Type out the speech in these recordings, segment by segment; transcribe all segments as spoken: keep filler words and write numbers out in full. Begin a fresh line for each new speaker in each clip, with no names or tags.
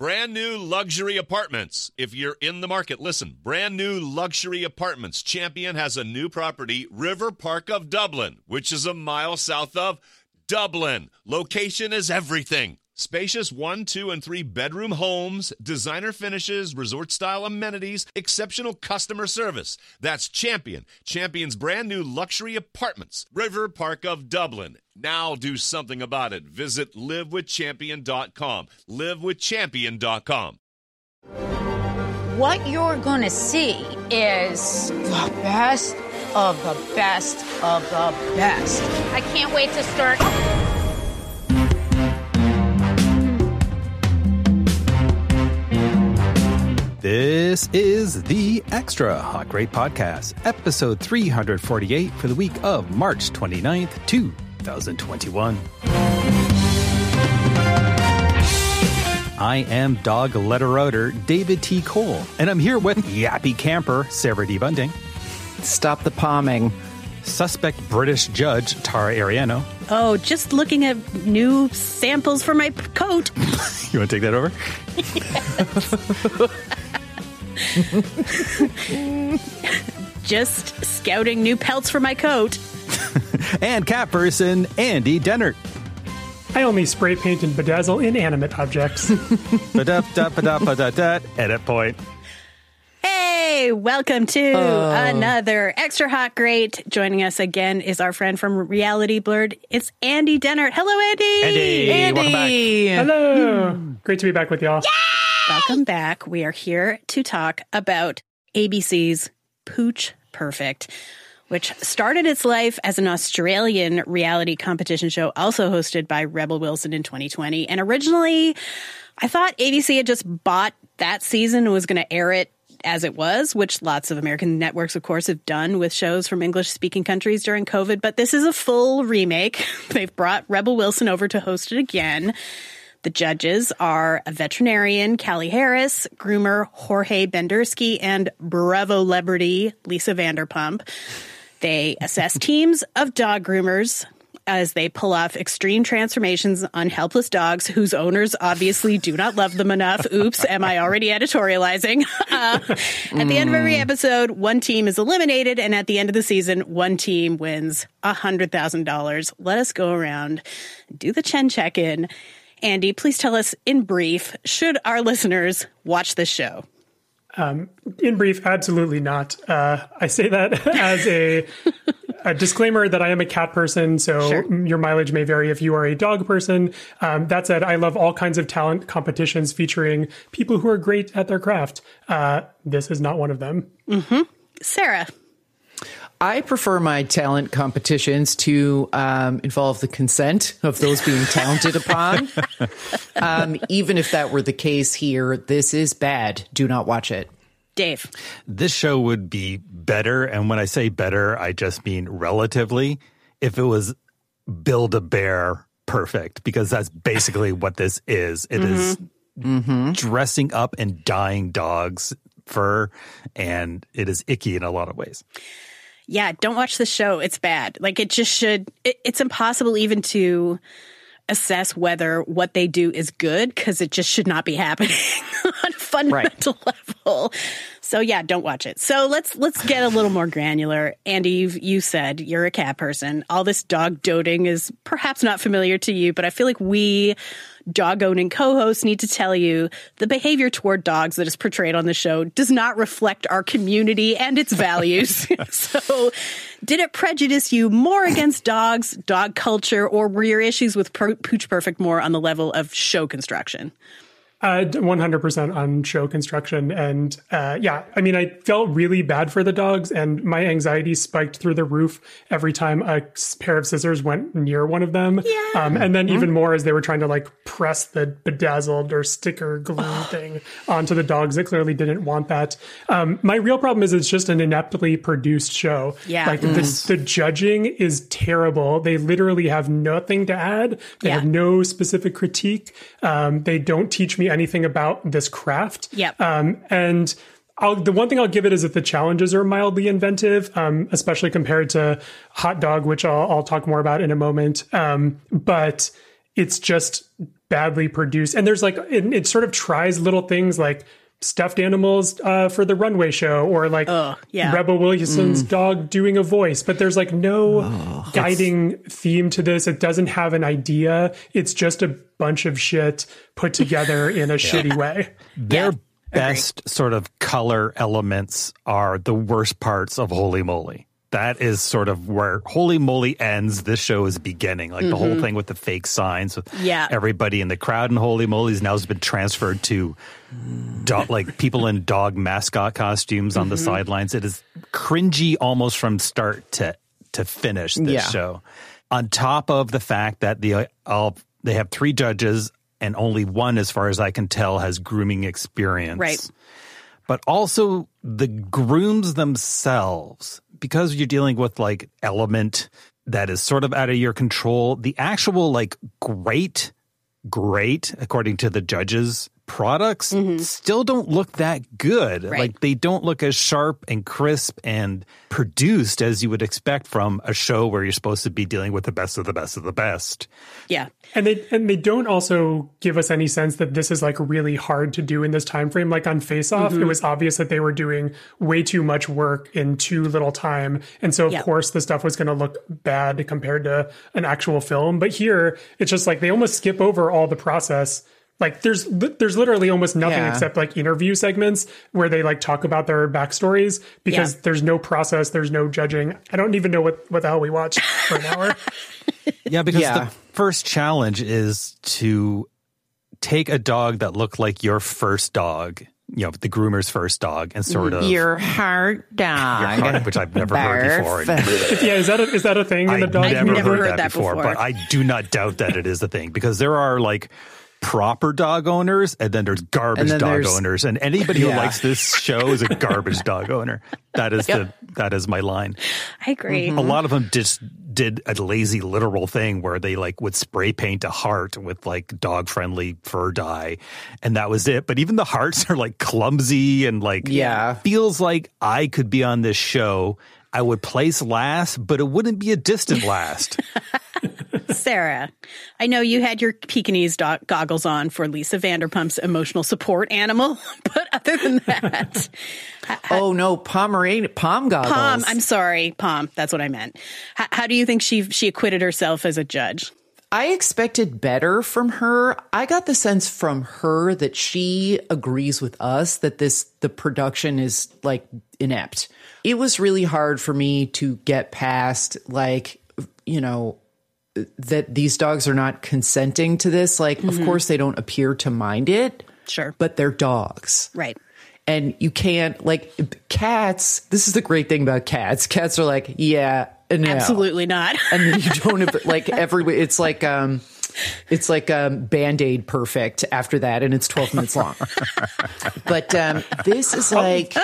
Brand new luxury apartments. If you're in the market, listen. Brand new luxury apartments. Champion has a new property, River Park of Dublin, which is a mile south of Dublin. Location is everything. Spacious one, two, and three bedroom homes, designer finishes, resort-style amenities, exceptional customer service. That's Champion. Champion's brand new luxury apartments. River Park of Dublin. Now do something about it. Visit live with champion dot com. live with champion dot com.
What you're going to see is the best of the best of the best. I can't wait to start.
This is the Extra Hot Great Podcast, episode three forty-eight for the week of March twenty-ninth, twenty twenty-one. I am dog letter-outer David T. Cole, and I'm here with yappy camper Sarah D. Bunting.
Stop the palming.
Suspect British judge Tara Ariano.
Oh, just looking at new samples for my coat.
You want to take that over?
Just scouting new pelts for my coat.
And cat person Andy Dennert.
I only spray paint and bedazzle inanimate objects.
Ba-da-da-ba-da-ba-da-da. Edit point.
Hey, welcome to oh. another Extra Hot Great. Joining us again is our friend from Reality Blurred. It's Andy Dennert. Hello, Andy.
Andy,
Andy.
welcome back.
Hello. Great to be back with y'all.
Yeah! Welcome back. We are here to talk about A B C's Pooch Perfect, which started its life as an Australian reality competition show, also hosted by Rebel Wilson in twenty twenty. And originally, I thought A B C had just bought that season and was going to air it as it was, which lots of American networks, of course, have done with shows from English-speaking countries during COVID. But this is a full remake. They've brought Rebel Wilson over to host it again. The judges are a veterinarian, Callie Harris, groomer Jorge Bendersky, and Bravo celebrity Lisa Vanderpump. They assess teams of dog groomers as they pull off extreme transformations on helpless dogs whose owners obviously do not love them enough. Oops, am I already editorializing? Uh, at the end of every episode, one team is eliminated, and at the end of the season, one team wins one hundred thousand dollars. Let us go around, do the Chen check-in. Andy, please tell us in brief, should our listeners watch this show?
Um, in brief, absolutely not. Uh, I say that as a, a disclaimer that I am a cat person, so sure. Your mileage may vary if you are a dog person. Um, that said, I love all kinds of talent competitions featuring people who are great at their craft. Uh, this is not one of them.
Mm-hmm. Sarah?
I prefer my talent competitions to um, involve the consent of those being talented upon. Um, even if that were the case here, this is bad. Do not watch it.
Dave.
This show would be better, and when I say better, I just mean relatively, if it was Build-A-Bear perfect, because that's basically what this is. It mm-hmm. is mm-hmm. dressing up and dyeing dogs' fur, and it is icky in a lot of ways.
Yeah, don't watch the show. It's bad. Like, it just should. It, it's impossible even to assess whether what they do is good because it just should not be happening on a fundamental right. level. So yeah, don't watch it. So let's let's get a little more granular. Andy, you've, you said you're a cat person. All this dog doting is perhaps not familiar to you, but I feel like we dog-owning co-hosts need to tell you the behavior toward dogs that is portrayed on the show does not reflect our community and its values. So did it prejudice you more against dogs, dog culture, or were your issues with Pooch Perfect more on the level of show construction?
Uh, one hundred percent on show construction. And uh, yeah, I mean, I felt really bad for the dogs and my anxiety spiked through the roof every time a pair of scissors went near one of them.
Yeah.
Um, and then mm-hmm. even more as they were trying to like press the bedazzled or sticker glue oh. thing onto the dogs that clearly didn't want that. Um, my real problem is it's just an ineptly produced show.
Yeah.
Like mm. the, the judging is terrible. They literally have nothing to add. They
yeah.
have no specific critique. Um, they don't teach me anything about this craft.
Yep.
Um, and I'll, the one thing I'll give it is that the challenges are mildly inventive, um, especially compared to Hot Dog, which I'll, I'll talk more about in a moment. Um, but it's just badly produced. And there's like, it, it sort of tries little things like stuffed animals uh, for the runway show, or like
oh, yeah.
Rebel Wilson's mm. dog doing a voice. But there's like no oh, guiding theme to this. It doesn't have an idea. It's just a bunch of shit put together in a yeah. shitty way.
Their
yeah.
best
Agreed.
sort of color elements are the worst parts of Holy Moly. That is sort of where Holy Moly ends. This show is beginning. Like mm-hmm. the whole thing with the fake signs with
yeah.
everybody in the crowd in Holy Moly's now has been transferred to do- like people in dog mascot costumes on mm-hmm. the sidelines. It is cringy almost from start to to finish, this yeah. show. On top of the fact that the all they have three judges and only one, as far as I can tell, has grooming experience.
Right.
But also the grooms themselves, because you're dealing with like element that is sort of out of your control, the actual like great, great, according to the judges, products mm-hmm. still don't look that good.
Right.
Like they don't look as sharp and crisp and produced as you would expect from a show where you're supposed to be dealing with the best of the best of the best.
Yeah.
And they and they don't also give us any sense that this is like really hard to do in this time frame. Like on Face Off, mm-hmm. it was obvious that they were doing way too much work in too little time. And so of yep. course the stuff was going to look bad compared to an actual film. But here it's just like they almost skip over all the process. Like there's there's literally almost nothing yeah. except like interview segments where they like talk about their backstories, because yeah. there's no process, there's no judging. I don't even know what, what the hell we watched for an hour.
Yeah, because
yeah.
the first challenge is to take a dog that looked like your first dog, you know, the groomer's first dog, and sort of
your heart dog,
your heart, which I've never heard before.
Yeah, is that a, is that a thing in the dog?
I've never,
never
heard,
heard that before,
before, but I do not doubt that it is a thing, because there are like proper dog owners, and then there's garbage then dog there's, owners, and anybody yeah. who likes this show is a garbage dog owner. That is yep. the that is my line.
I agree.
Mm-hmm. A lot of them just did a lazy literal thing where they like would spray paint a heart with like dog friendly fur dye, and that was it. But even the hearts are like clumsy and like
yeah
feels like I could be on this show. I would place last, but it wouldn't be a distant last.
Sarah, I know you had your Pekingese dog goggles on for Lisa Vanderpump's emotional support animal, but other than that...
oh, no, Pomeranian, Pom goggles.
Pom, I'm sorry, Pom, that's what I meant. H- how do you think she she acquitted herself as a judge?
I expected better from her. I got the sense from her that she agrees with us that this the production is like inept. It was really hard for me to get past, like, you know, that these dogs are not consenting to this. Like, mm-hmm. of course, they don't appear to mind it.
Sure.
But they're dogs.
Right.
And you can't, like, cats, this is the great thing about cats. Cats are like, yeah, no.
Absolutely not.
And then you don't have, like, every, it's like, um, it's like um, Band-Aid perfect after that, and it's twelve minutes long. But um, this is like...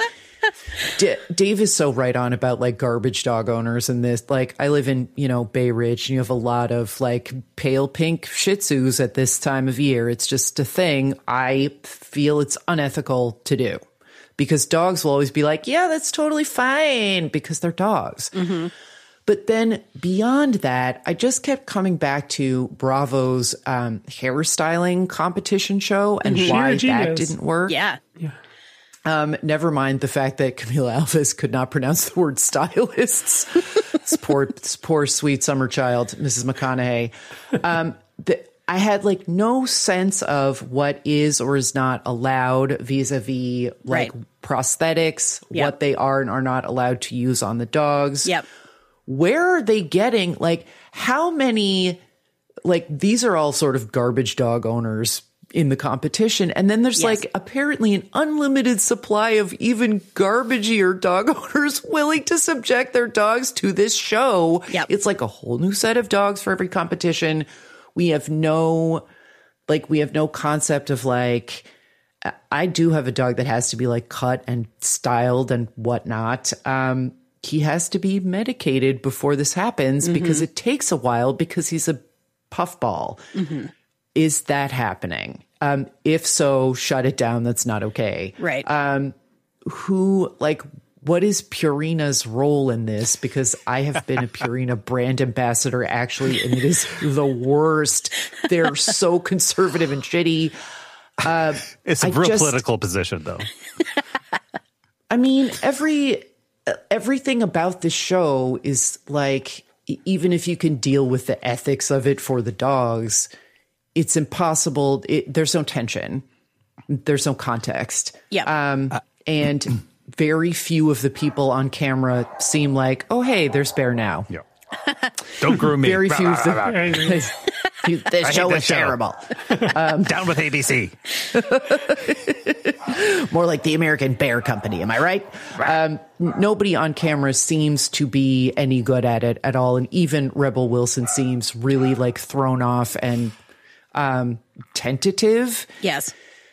D- Dave is so right on about like garbage dog owners and this. Like, I live in, you know, Bay Ridge, and you have a lot of like pale pink Shih Tzus at this time of year. It's just a thing. I feel it's unethical to do, because dogs will always be like, yeah, that's totally fine, because they're dogs. Mm-hmm. But then beyond that, I just kept coming back to Bravo's um, hairstyling competition show and mm-hmm. why that didn't work.
Yeah. Yeah.
Um, never mind the fact that Camila Alves could not pronounce the word stylists. This poor, this poor sweet summer child, Missus McConaughey. Um, the, I had like no sense of what is or is not allowed vis-a-vis like right. prosthetics, yep. what they are and are not allowed to use on the dogs.
Yep.
Where are they getting, like, how many, like, these are all sort of garbage dog owners in the competition. And then there's yes. like apparently an unlimited supply of even garbagier dog owners willing to subject their dogs to this show.
Yep.
It's like a whole new set of dogs for every competition. We have no, like, we have no concept of like, I do have a dog that has to be like cut and styled and whatnot. Um, he has to be medicated before this happens mm-hmm. because it takes a while because he's a puffball. Mm-hmm. Is that happening? Um, if so, shut it down. That's not okay.
Right.
Um, who, like, what is Purina's role in this? Because I have been a Purina brand ambassador, actually, and it is the worst. They're so conservative and shitty. Uh,
it's a
I
real
just,
political position, though.
I mean, every everything about the show is like, even if you can deal with the ethics of it for the dogs, it's impossible. It, there's no tension. There's no context.
Yeah.
Um, and very few of the people on camera seem like, oh, hey, there's Bear now.
Yeah. Don't groom me.
Very few of the. This show is terrible.
Um, Down with A B C.
More like the American Bear Company. Am I right? Um, nobody on camera seems to be any good at it at all. And even Rebel Wilson seems really like thrown off and um, tentative.
Yes.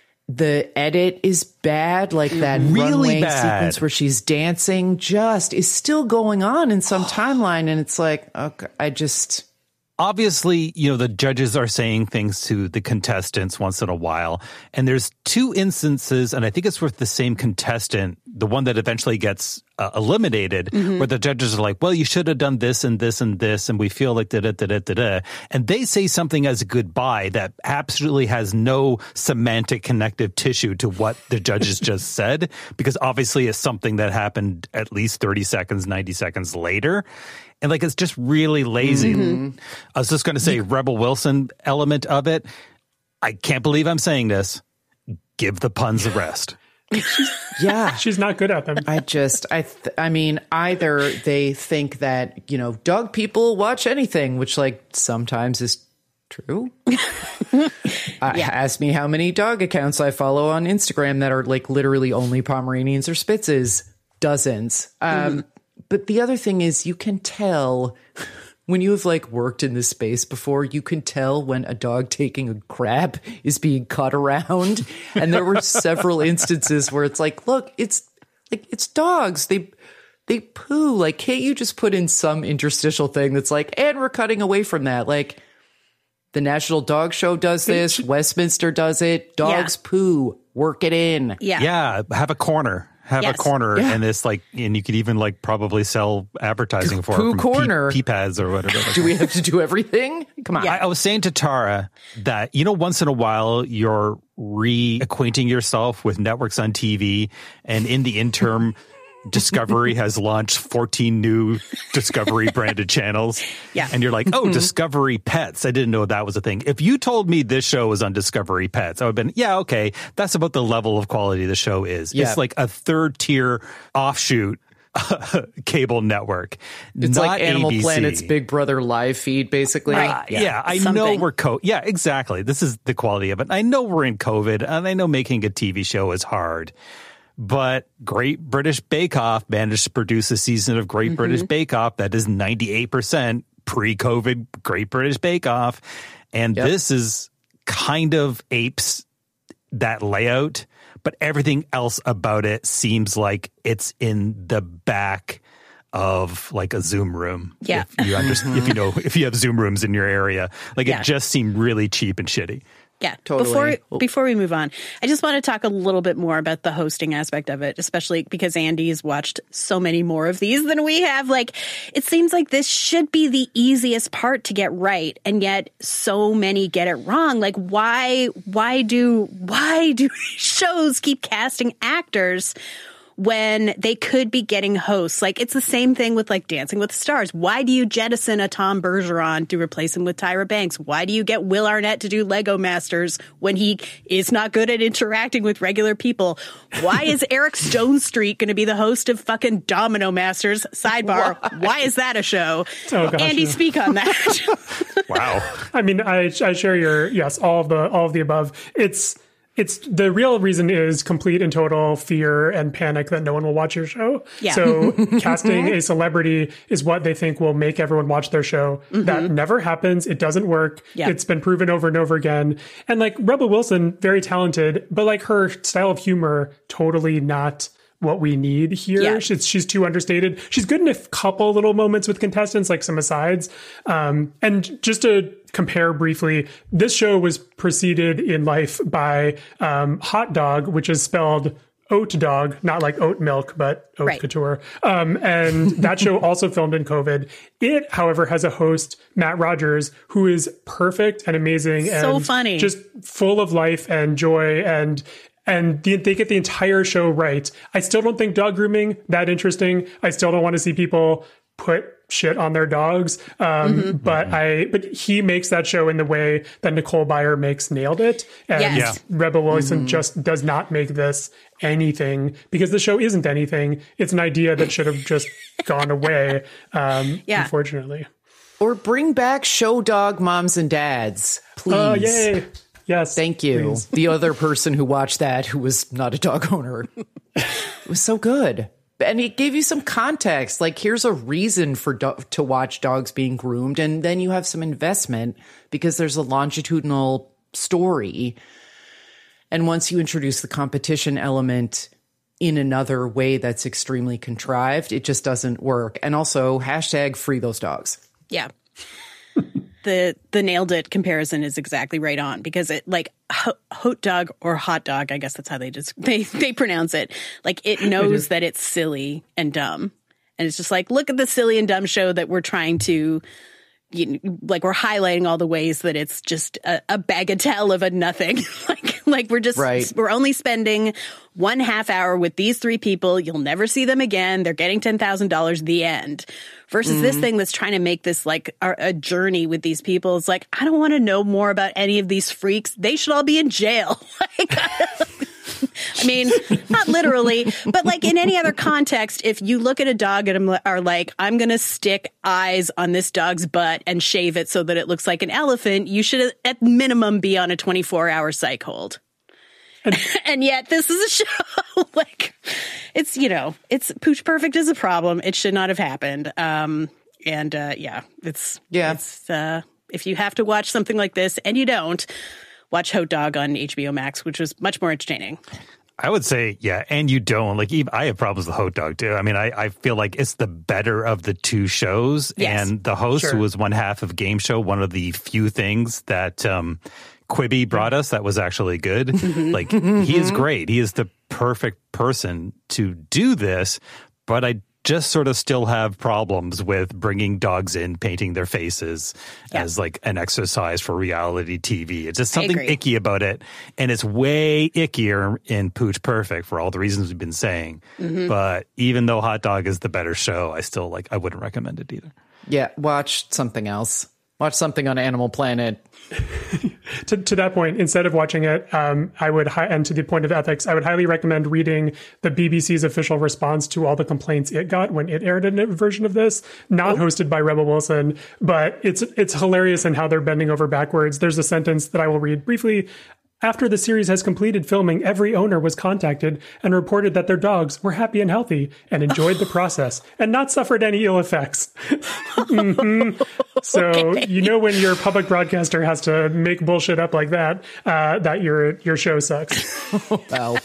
The edit is bad, like that
really
runway
bad.
sequence where she's dancing just is still going on in some timeline. And it's like, okay, I just...
Obviously, you know, the judges are saying things to the contestants once in a while. And there's two instances, and I think it's with the same contestant, the one that eventually gets uh, eliminated, mm-hmm. where the judges are like, well, you should have done this and this and this, and we feel like da-da-da-da-da-da. And they say something as a goodbye that absolutely has no semantic connective tissue to what the judges just said, because obviously it's something that happened at least thirty seconds, ninety seconds later. And like, it's just really lazy. Mm-hmm. I was just going to say, Rebel Wilson element of it. I can't believe I'm saying this. Give the puns a rest.
Yeah.
She's not good at them.
I just, I, th- I mean, either they think that, you know, dog people watch anything, which like sometimes is true. uh, yeah. Ask me how many dog accounts I follow on Instagram that are like literally only Pomeranians or Spitzes. Dozens. Um, mm-hmm. But the other thing is, you can tell when you have like worked in this space before, you can tell when a dog taking a crap is being cut around. And there were several instances where it's like, look, it's like, it's dogs. They, they poo. Like, can't you just put in some interstitial thing that's like, and we're cutting away from that. Like the National Dog Show does this. Westminster does it. Dogs yeah. poo. Work it in.
Yeah.
Yeah. Have a corner. Have yes. a corner,
yeah.
and it's like, and you could even like probably sell advertising for
Poo
it from
corner.
pee, pee pads or whatever.
Do we have to do everything? Come on.
Yeah. I, I was saying to Tara that, you know, once in a while you're reacquainting yourself with networks on T V, and in the interim, Discovery has launched fourteen new Discovery branded channels.
Yeah.
And you're like, oh, mm-hmm. Discovery Pets. I didn't know that was a thing. If you told me this show was on Discovery Pets, I would have been, yeah, okay. That's about the level of quality the show is. Yeah. It's like a third tier offshoot cable network.
It's
not
like Animal
A B C.
Planet's Big Brother live feed, basically.
Uh, yeah. yeah, I
Something.
know we're co. Yeah, exactly. This is the quality of it. I know we're in COVID, and I know making a T V show is hard. But Great British Bake Off managed to produce a season of Great mm-hmm. British Bake Off that is ninety-eight percent pre-COVID Great British Bake Off. And yep. this is kind of apes that layout, but everything else about it seems like it's in the back of like a Zoom room.
Yeah.
If you understand, if you know, if you have Zoom rooms in your area, like
yeah.
it just seemed really cheap and shitty.
Yeah,
totally.
Before before we move on, I just want to talk a little bit more about the hosting aspect of it, especially because Andy's watched so many more of these than we have. Like, it seems like this should be the easiest part to get right, and yet so many get it wrong. Like, why why do why do shows keep casting actors when they could be getting hosts? Like, it's the same thing with like Dancing with the Stars. Why do you jettison a Tom Bergeron to replace him with Tyra Banks? Why do you get Will Arnett to do Lego Masters when he is not good at interacting with regular people? Why is Eric Stone Street going to be the host of fucking Domino Masters? Sidebar. Why, Why is that a show?
Oh, gosh,
Andy,
yeah.
speak on that.
Wow.
I mean, I, I share your, yes, all of the, all of the above. It's, It's the real reason is complete and total fear and panic that no one will watch your show.
Yeah.
So casting a celebrity is what they think will make everyone watch their show. Mm-hmm. That never happens. It doesn't work. Yeah. It's been proven over and over again. And like Rebel Wilson, very talented, but like her style of humor, totally not what we need here.
Yeah.
She's, she's too understated. She's good in a couple little moments with contestants, like some asides. Um, and just to compare briefly, this show was preceded in life by um, Hot Dog, which is spelled Oat Dog, not like oat milk, but oat
Right.
couture. Um, and that show also filmed in COVID. It, however, has a host, Matt Rogers, who is perfect and amazing
So
and
funny.
just full of life and joy, and and the, they get the entire show right. I still don't think dog grooming that interesting. I still don't want to see people put shit on their dogs. Um,
Mm-hmm.
but I, but he makes that show in the way that Nicole Byer makes Nailed It. And
Yes.
Rebel Wilson
Mm-hmm.
just does not make this anything, because the show isn't anything. It's an idea that should have just gone away. Um,
Yeah.
unfortunately.
Or bring back Show Dog Moms and Dads, please.
Oh, yay. Yes.
Thank you.
please.
The other person who watched that, who was not a dog owner. It was so good. And it gave you some context. Like, here's a reason for do- to watch dogs being groomed. And then you have some investment because there's a longitudinal story. And once you introduce the competition element in another way that's extremely contrived, it just doesn't work. And also, hashtag free those dogs.
Yeah. the the nailed it comparison is exactly right on, because it like ho- hot dog or hot dog, I guess that's how they just they they pronounce it. Like, it knows that it's silly and dumb, and it's just like, look at the silly and dumb show that we're trying to, you know, like, we're highlighting all the ways that it's just a, a bagatelle of a nothing. like like we're just
Right.
we're only spending one half hour with these three people. You'll never see them again. They're getting ten thousand dollars, the end. Versus this thing that's trying to make this like a, a journey with these people. It's like, I don't want to know more about any of these freaks. They should all be in jail. Like, I mean, not literally, but like in any other context, if you look at a dog and are like, I'm going to stick eyes on this dog's butt and shave it so that it looks like an elephant, you should at minimum be on a twenty-four hour psych hold. And yet this is a show like, it's, you know, it's Pooch Perfect is a problem. It should not have happened. Um, and uh, yeah, it's,
Yeah.
it's, uh, if you have to watch something like this and you don't, watch Hot Dog on H B O Max, which was much more entertaining.
I would say, yeah, and you don't. Like, even, I have problems with Hot Dog, too. I mean, I, I feel like it's the better of the two shows.
Yes.
And the host,
Sure.
who was one half of Game Show, one of the few things that um, Quibi brought us that was actually good. Like, he is great. He is the perfect person to do this. But I just sort of still have problems with bringing dogs in, painting their faces
Yeah.
as like an exercise for reality T V. It's just something
agree.
icky about it. And it's way ickier in Pooch Perfect for all the reasons we've been saying.
Mm-hmm.
But even though Hot Dog is the better show, I still like, I wouldn't recommend it either.
Yeah, watch something else. Watch something on Animal Planet.
To, to that point, instead of watching it, um, I would, hi- and to the point of ethics, I would highly recommend reading the B B C's official response to all the complaints it got when it aired a version of this, not hosted by Rebel Wilson, but it's it's hilarious in how they're bending over backwards. There's a sentence that I will read briefly. After the series has completed filming, every owner was contacted and reported that their dogs were happy and healthy and enjoyed the process and not suffered any ill effects. Mhm. So,
Okay.
you know, when your public broadcaster has to make bullshit up like that, uh, that your your show sucks.
Well,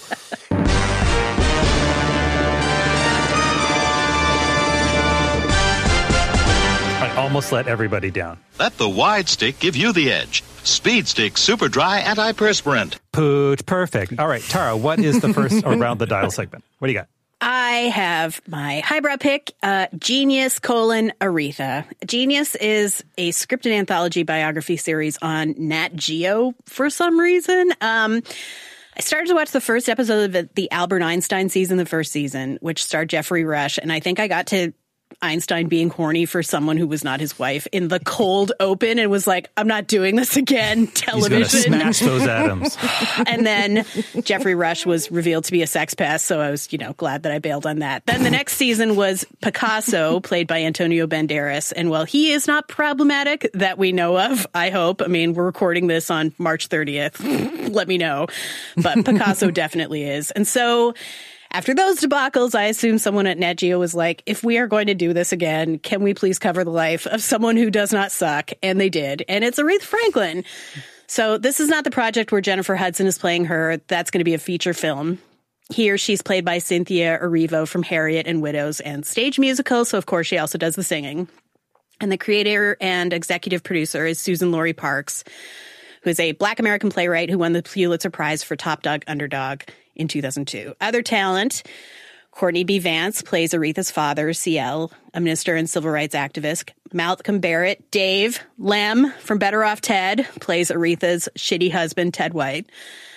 I almost let everybody down.
Let the wide stick give you the edge. Speed Stick Super Dry Antiperspirant.
Pooch Perfect. All right, Tara, what is the first around the dial segment? What do you got?
I have my highbrow pick, uh, Genius colon Aretha. Genius is a scripted anthology biography series on Nat Geo for some reason. Um, I started to watch the first episode of the Albert Einstein season, the first season, which starred Jeffrey Rush, and I think I got to Einstein being horny for someone who was not his wife in the cold open and was like, I'm not doing this again,
He's going to
television.
smash those atoms.
And then Jeffrey Rush was revealed to be a sex pest, so I was, you know, glad that I bailed on that. Then the next season was Picasso, played by Antonio Banderas. And while he is not problematic that we know of, I hope, I mean, we're recording this on March thirtieth, let me know. But Picasso definitely is. And so after those debacles, I assume someone at Nat Geo was like, if we are going to do this again, can we please cover the life of someone who does not suck? And they did. And it's Aretha Franklin. So this is not the project where Jennifer Hudson is playing her. That's going to be a feature film. Here, she's played by Cynthia Erivo from Harriet and Widows and stage musical. So, of course, she also does the singing. And the creator and executive producer is Susan Laurie Parks, who is a Black American playwright who won the Pulitzer Prize for Top Dog Underdog in two thousand two. Other talent, Courtney B. Vance plays Aretha's father, C L, a minister and civil rights activist. Malcolm Barrett, Dave Lem from Better Off Ted, plays Aretha's shitty husband, Ted White.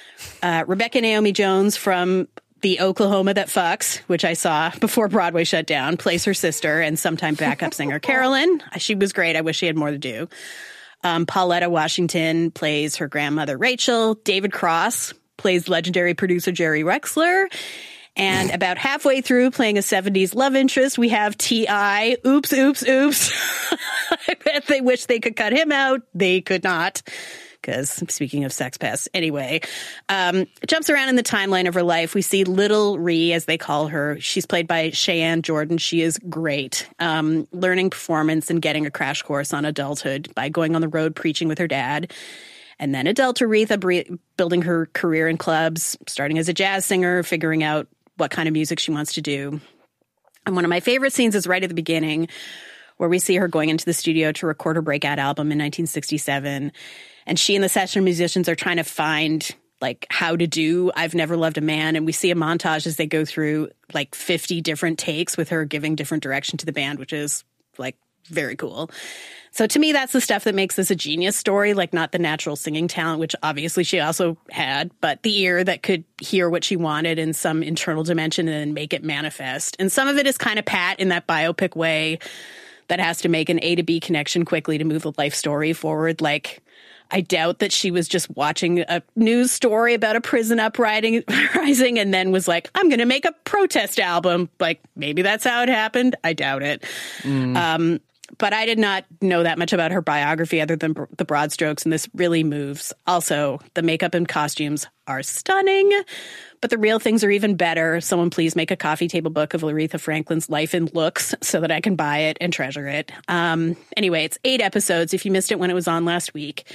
Uh, Rebecca Naomi Jones from The Oklahoma That Fucks, which I saw before Broadway shut down, plays her sister and sometime backup singer Carolyn. She was great. I wish she had more to do. Um, Pauletta Washington plays her grandmother, Rachel. David Cross plays legendary producer Jerry Wexler. And about halfway through playing a seventies love interest, we have T I Oops, oops, oops. I bet they wish they could cut him out. They could not. Because speaking of sex pests, anyway, um, it jumps around in the timeline of her life. We see Little Ree, as they call her. She's played by Cheyenne Jordan. She is great, um, learning performance and getting a crash course on adulthood by going on the road preaching with her dad. And then adult Aretha bre- building her career in clubs, starting as a jazz singer, figuring out what kind of music she wants to do. And one of my favorite scenes is right at the beginning, where we see her going into the studio to record her breakout album in nineteen sixty-seven. And she and the session musicians are trying to find, like, how to do I've Never Loved a Man. And we see a montage as they go through, like, fifty different takes with her giving different direction to the band, which is, like, very cool. So to me, that's the stuff that makes this a genius story, like, not the natural singing talent, which obviously she also had, but the ear that could hear what she wanted in some internal dimension and then make it manifest. And some of it is kind of pat in that biopic way that has to make an A to B connection quickly to move the life story forward, like... I doubt that she was just watching a news story about a prison uprising rising and then was like, I'm going to make a protest album. Like, maybe that's how it happened. I doubt it. Mm. Um, but I did not know that much about her biography other than br- the broad strokes, and this really moves. Also, the makeup and costumes are stunning, but the real things are even better. Someone please make a coffee table book of Aretha Franklin's life and looks so that I can buy it and treasure it. Um, anyway, it's eight episodes. If you missed it when it was on last week,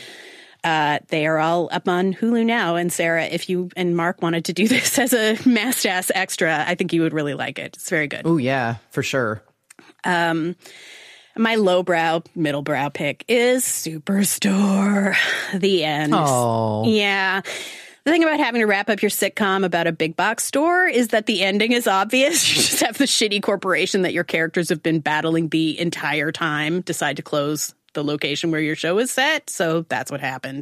uh, they are all up on Hulu now. And Sarah, if you and Mark wanted to do this as a Mast-Ass extra, I think you would really like it. It's very good.
Oh, yeah, for sure.
Um, my lowbrow, middlebrow pick is Superstore. The end.
Oh.
Yeah. The thing about having to wrap up your sitcom about a big box store is that the ending is obvious. You just have the shitty corporation that your characters have been battling the entire time decide to close the location where your show is set. So that's what happened.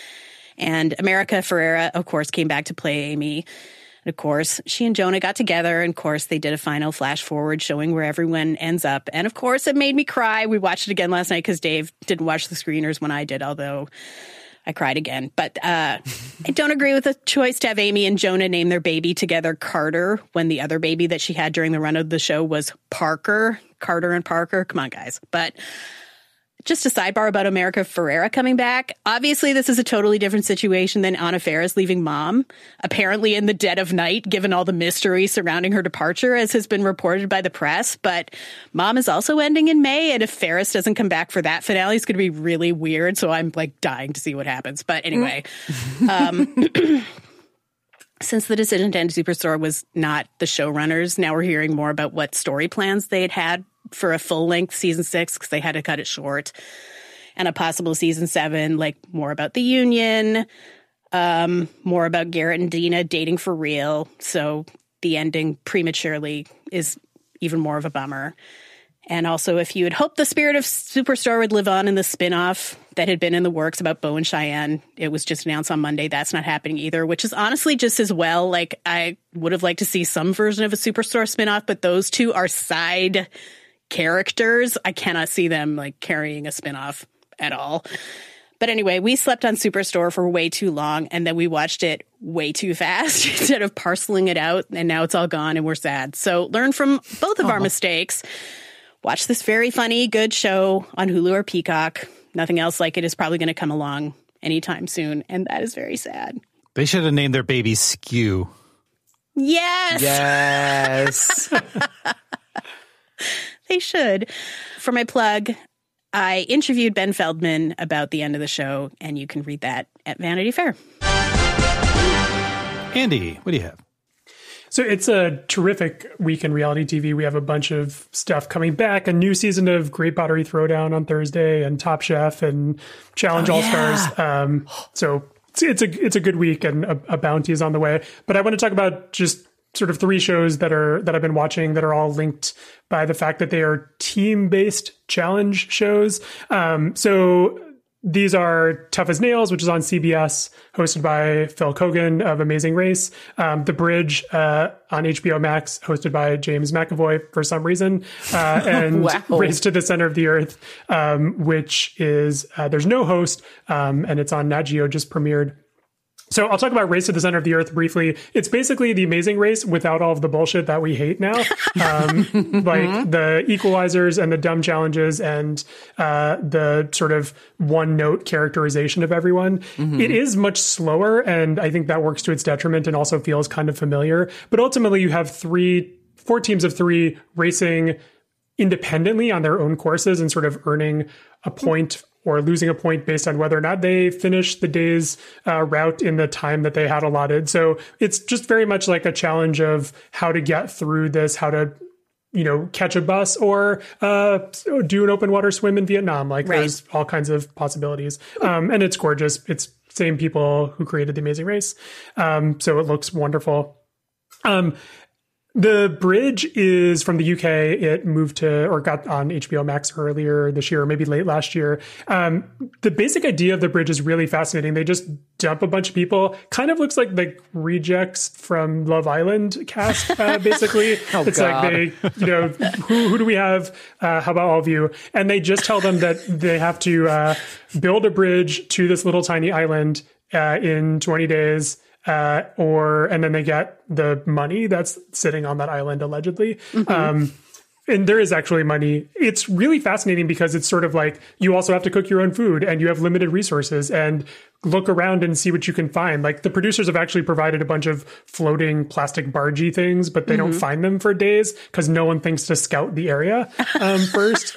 And America Ferrera, of course, came back to play Amy. And of course, she and Jonah got together. And of course, they did a final flash forward showing where everyone ends up. And of course, it made me cry. We watched it again last night because Dave didn't watch the screeners when I did, although I cried again. But uh, I don't agree with the choice to have Amy and Jonah name their baby together Carter when the other baby that she had during the run of the show was Parker. Carter and Parker. Come on, guys. But just a sidebar about America Ferrera coming back. Obviously, this is a totally different situation than Anna Faris leaving Mom, apparently in the dead of night, given all the mystery surrounding her departure, as has been reported by the press. But Mom is also ending in May, and if Faris doesn't come back for that finale, it's going to be really weird. So I'm like dying to see what happens. But anyway, um, since the decision to end Superstore was not the showrunners, now we're hearing more about what story plans they had had for a full-length season six because they had to cut it short, and a possible season seven, like more about the union, um, more about Garrett and Dina dating for real. So the ending prematurely is even more of a bummer. And also, if you had hoped the spirit of Superstore would live on in the spinoff that had been in the works about Bo and Cheyenne, it was just announced on Monday. That's not happening either, which is honestly just as well. Like, I would have liked to see some version of a Superstore spinoff, but those two are side characters. I cannot see them like carrying a spinoff at all. But anyway, we slept on Superstore for way too long, and then we watched it way too fast instead of parceling it out, and now it's all gone and we're sad. So learn from both of oh. our mistakes. Watch this very funny, good show on Hulu or Peacock. Nothing else like it is probably going to come along anytime soon, and that is very sad.
They should have named their baby Skew.
Yes!
Yes!
They should. For my plug, I interviewed Ben Feldman about the end of the show, and you can read that at Vanity Fair.
Andy, what do you have?
So it's a terrific week in reality T V. We have a bunch of stuff coming back. A new season of Great Pottery Throwdown on Thursday, and Top Chef and Challenge
oh,
All
yeah.
Stars. Um, so it's, it's a it's a good week, and a, a bounty is on the way. But I want to talk about just sort of three shows that are that I've been watching that are all linked by the fact that they are team-based challenge shows. Um, so these are Tough as Nails, which is on C B S, hosted by Phil Kogan of Amazing Race. Um, The Bridge uh, on H B O Max, hosted by James McAvoy for some reason. Uh, and
Wow.
Race to the Center of the Earth, um, which is, uh, there's no host, um, and it's on Nat Geo, just premiered. So I'll talk about Race to the Center of the Earth briefly. It's basically The Amazing Race without all of the bullshit that we hate now. Um, like the equalizers and the dumb challenges and uh, the sort of one-note characterization of everyone. Mm-hmm. It is much slower, and I think that works to its detriment and also feels kind of familiar. But ultimately, you have three, four teams of three racing independently on their own courses and sort of earning a point or losing a point based on whether or not they finish the day's uh, route in the time that they had allotted. So it's just very much like a challenge of how to get through this, how to, you know, catch a bus or uh, do an open water swim in Vietnam. Like
right.
There's all kinds of possibilities. Um, and it's gorgeous. It's same people who created The Amazing Race. Um, so it looks wonderful. Um, The Bridge is from the U K. It moved to, or got on H B O Max earlier this year, or maybe late last year. Um, the basic idea of The Bridge is really fascinating. They just dump a bunch of people. Kind of looks like the rejects from Love Island cast, uh, basically.
Oh,
it's
God.
like they, you know, who, who do we have? Uh, how about all of you? And they just tell them that they have to uh, build a bridge to this little tiny island uh, in twenty days. Uh, or, and then they get the money that's sitting on that island, allegedly. Mm-hmm. Um, and there is actually money. It's really fascinating because it's sort of like you also have to cook your own food and you have limited resources and look around and see what you can find. Like the producers have actually provided a bunch of floating plastic bargee things, but they mm-hmm. don't find them for days because no one thinks to scout the area um, first.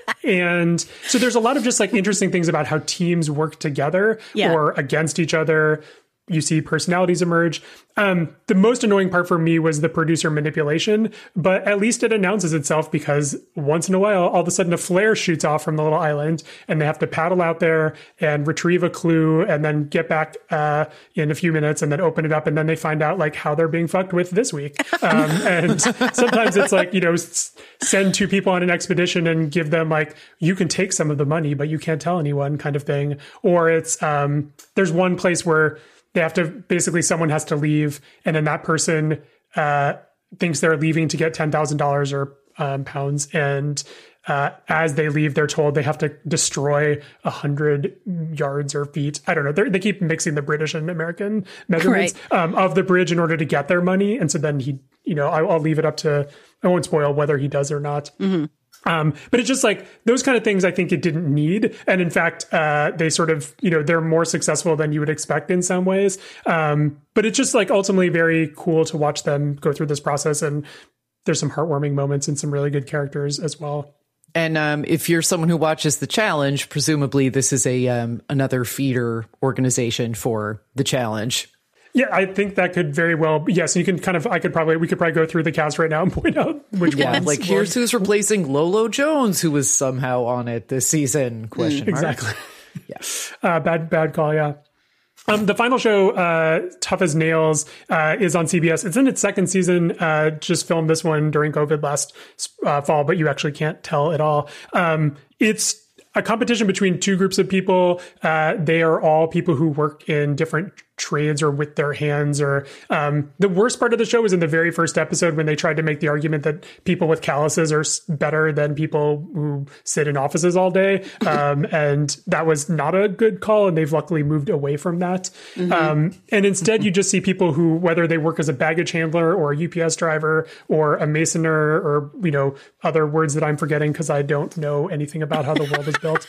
And so there's a lot of just like interesting things about how teams work together yeah. or against each other. You see personalities emerge. Um, the most annoying part for me was the producer manipulation, but at least it announces itself because once in a while, all of a sudden a flare shoots off from the little island and they have to paddle out there and retrieve a clue and then get back uh, in a few minutes and then open it up. And then they find out like how they're being fucked with this week. Um, and sometimes it's like, you know, s- send two people on an expedition and give them like, you can take some of the money, but you can't tell anyone kind of thing. Or it's, um, there's one place where they have to, basically someone has to leave and then that person uh, thinks they're leaving to get ten thousand dollars or um, pounds. And uh, as they leave, they're told they have to destroy a hundred yards or feet. I don't know. They're, they keep mixing the British and American measurements right. um, of the bridge in order to get their money. And so then he, you know, I, I'll leave it up to, I won't spoil whether he does or not. Mm-hmm. Um, but it's just like those kind of things I think it didn't need. And in fact, uh, they sort of, you know, they're more successful than you would expect in some ways. Um, but it's just like ultimately very cool to watch them go through this process. And there's some heartwarming moments and some really good characters as well.
And um, if you're someone who watches The Challenge, presumably this is a um, another feeder organization for The Challenge.
Yeah, I think that could very well be. Yes, you can kind of, I could probably, we could probably go through the cast right now and point out which
yeah,
ones.
Like, here's who's replacing Lolo Jones, who was somehow on it this season, question
mm,
mark.
Exactly.
Yeah.
Uh, bad, bad call, yeah. Um, the final show, uh, Tough as Nails, uh, is on C B S. It's in its second season, uh, just filmed this one during COVID last uh, fall, but you actually can't tell at all. Um, it's a competition between two groups of people. Uh, they are all people who work in different trades or with their hands or um, the worst part of the show was in the very first episode when they tried to make the argument that people with calluses are better than people who sit in offices all day. Um, and that was not a good call. And they've luckily moved away from that. Mm-hmm. Um, and instead you just see people who, whether they work as a baggage handler or a U P S driver or a masoner or, you know, other words that I'm forgetting because I don't know anything about how the world is built.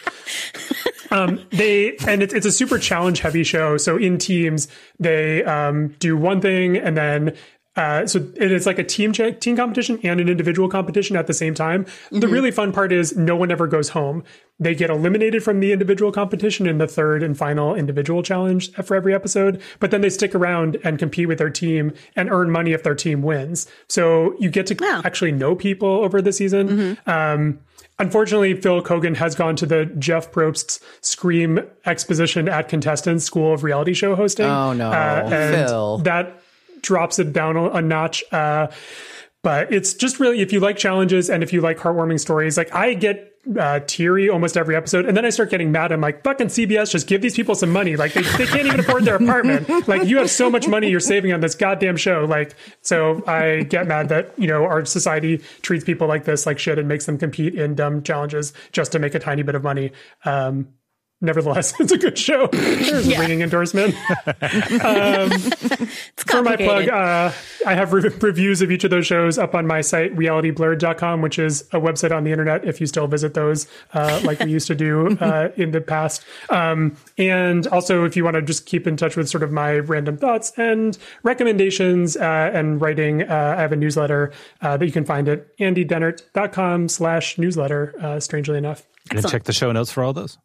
Um, they, and it's, it's a super challenge heavy show. So in teams, they, um, do one thing and then Uh, so it is like a team ch- team competition and an individual competition at the same time. Mm-hmm. The really fun part is no one ever goes home. They get eliminated from the individual competition in the third and final individual challenge for every episode, but then they stick around and compete with their team and earn money if their team wins. So you get to wow. actually know people over the season. Mm-hmm. Um, Unfortunately, Phil Kogan has gone to the Jeff Probst's Scream Exposition at Contestants School of Reality Show hosting.
Oh, no.
Uh, and
Phil.
That drops it down a, a notch. Uh, but it's just really, if you like challenges and if you like heartwarming stories, like I get uh, teary almost every episode. And then I start getting mad. I'm like, fucking C B S, just give these people some money. Like they, they can't even afford their apartment. Like you have so much money you're saving on this goddamn show. Like, so I get mad that, you know, our society treats people like this like shit and makes them compete in dumb challenges just to make a tiny bit of money. Um, Nevertheless, it's a good show. There's yeah. a ringing endorsement. um, for my plug, uh, I have re- reviews of each of those shows up on my site, reality blurred dot com, which is a website on the internet if you still visit those uh, like we used to do uh, in the past. Um, and also, if you want to just keep in touch with sort of my random thoughts and recommendations uh, and writing, uh, I have a newsletter uh, that you can find at andy dennert dot com slash newsletter, uh, strangely enough.
And check the show notes for all those.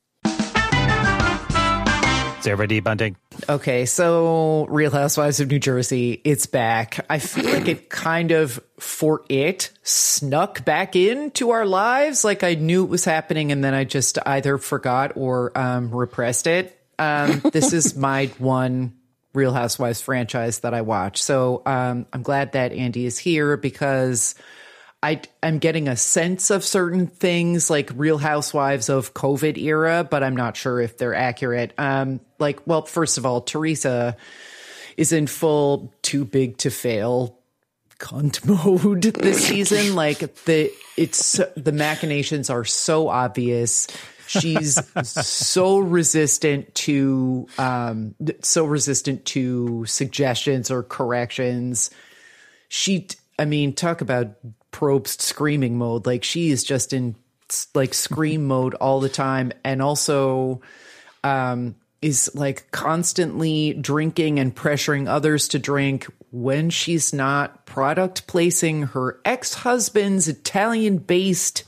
Sarah D. Bunting.
Okay, so Real Housewives of New Jersey, it's back. I feel like it kind of, for it, snuck back into our lives. Like I knew it was happening and then I just either forgot or um, repressed it. Um, this is my one Real Housewives franchise that I watch. So um, I'm glad that Andy is here because I, I'm getting a sense of certain things like Real Housewives of COVID era, but I'm not sure if they're accurate. Um, like, well, first of all, Teresa is in full too big to fail cunt mode this season. Like the, it's, the machinations are so obvious. She's so resistant to, um, so resistant to suggestions or corrections. She, I mean, talk about Probst screaming mode. Like she is just in like scream mode all the time. And also um, is like constantly drinking and pressuring others to drink when she's not product placing her ex-husband's Italian based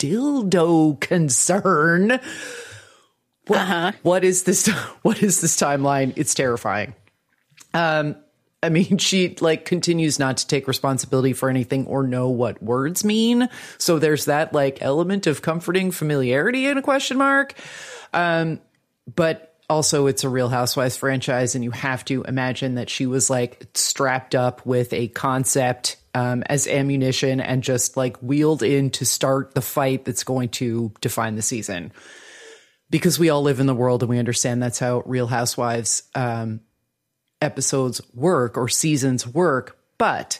dildo concern. What, uh-huh. what is this? What is this timeline? It's terrifying. Um, I mean, she like continues not to take responsibility for anything or know what words mean. So there's that like element of comforting familiarity in a question mark. Um, but also it's a Real Housewives franchise and you have to imagine that she was like strapped up with a concept um, as ammunition and just like wheeled in to start the fight that's going to define the season. Because we all live in the world and we understand that's how Real Housewives um episodes work or seasons work. But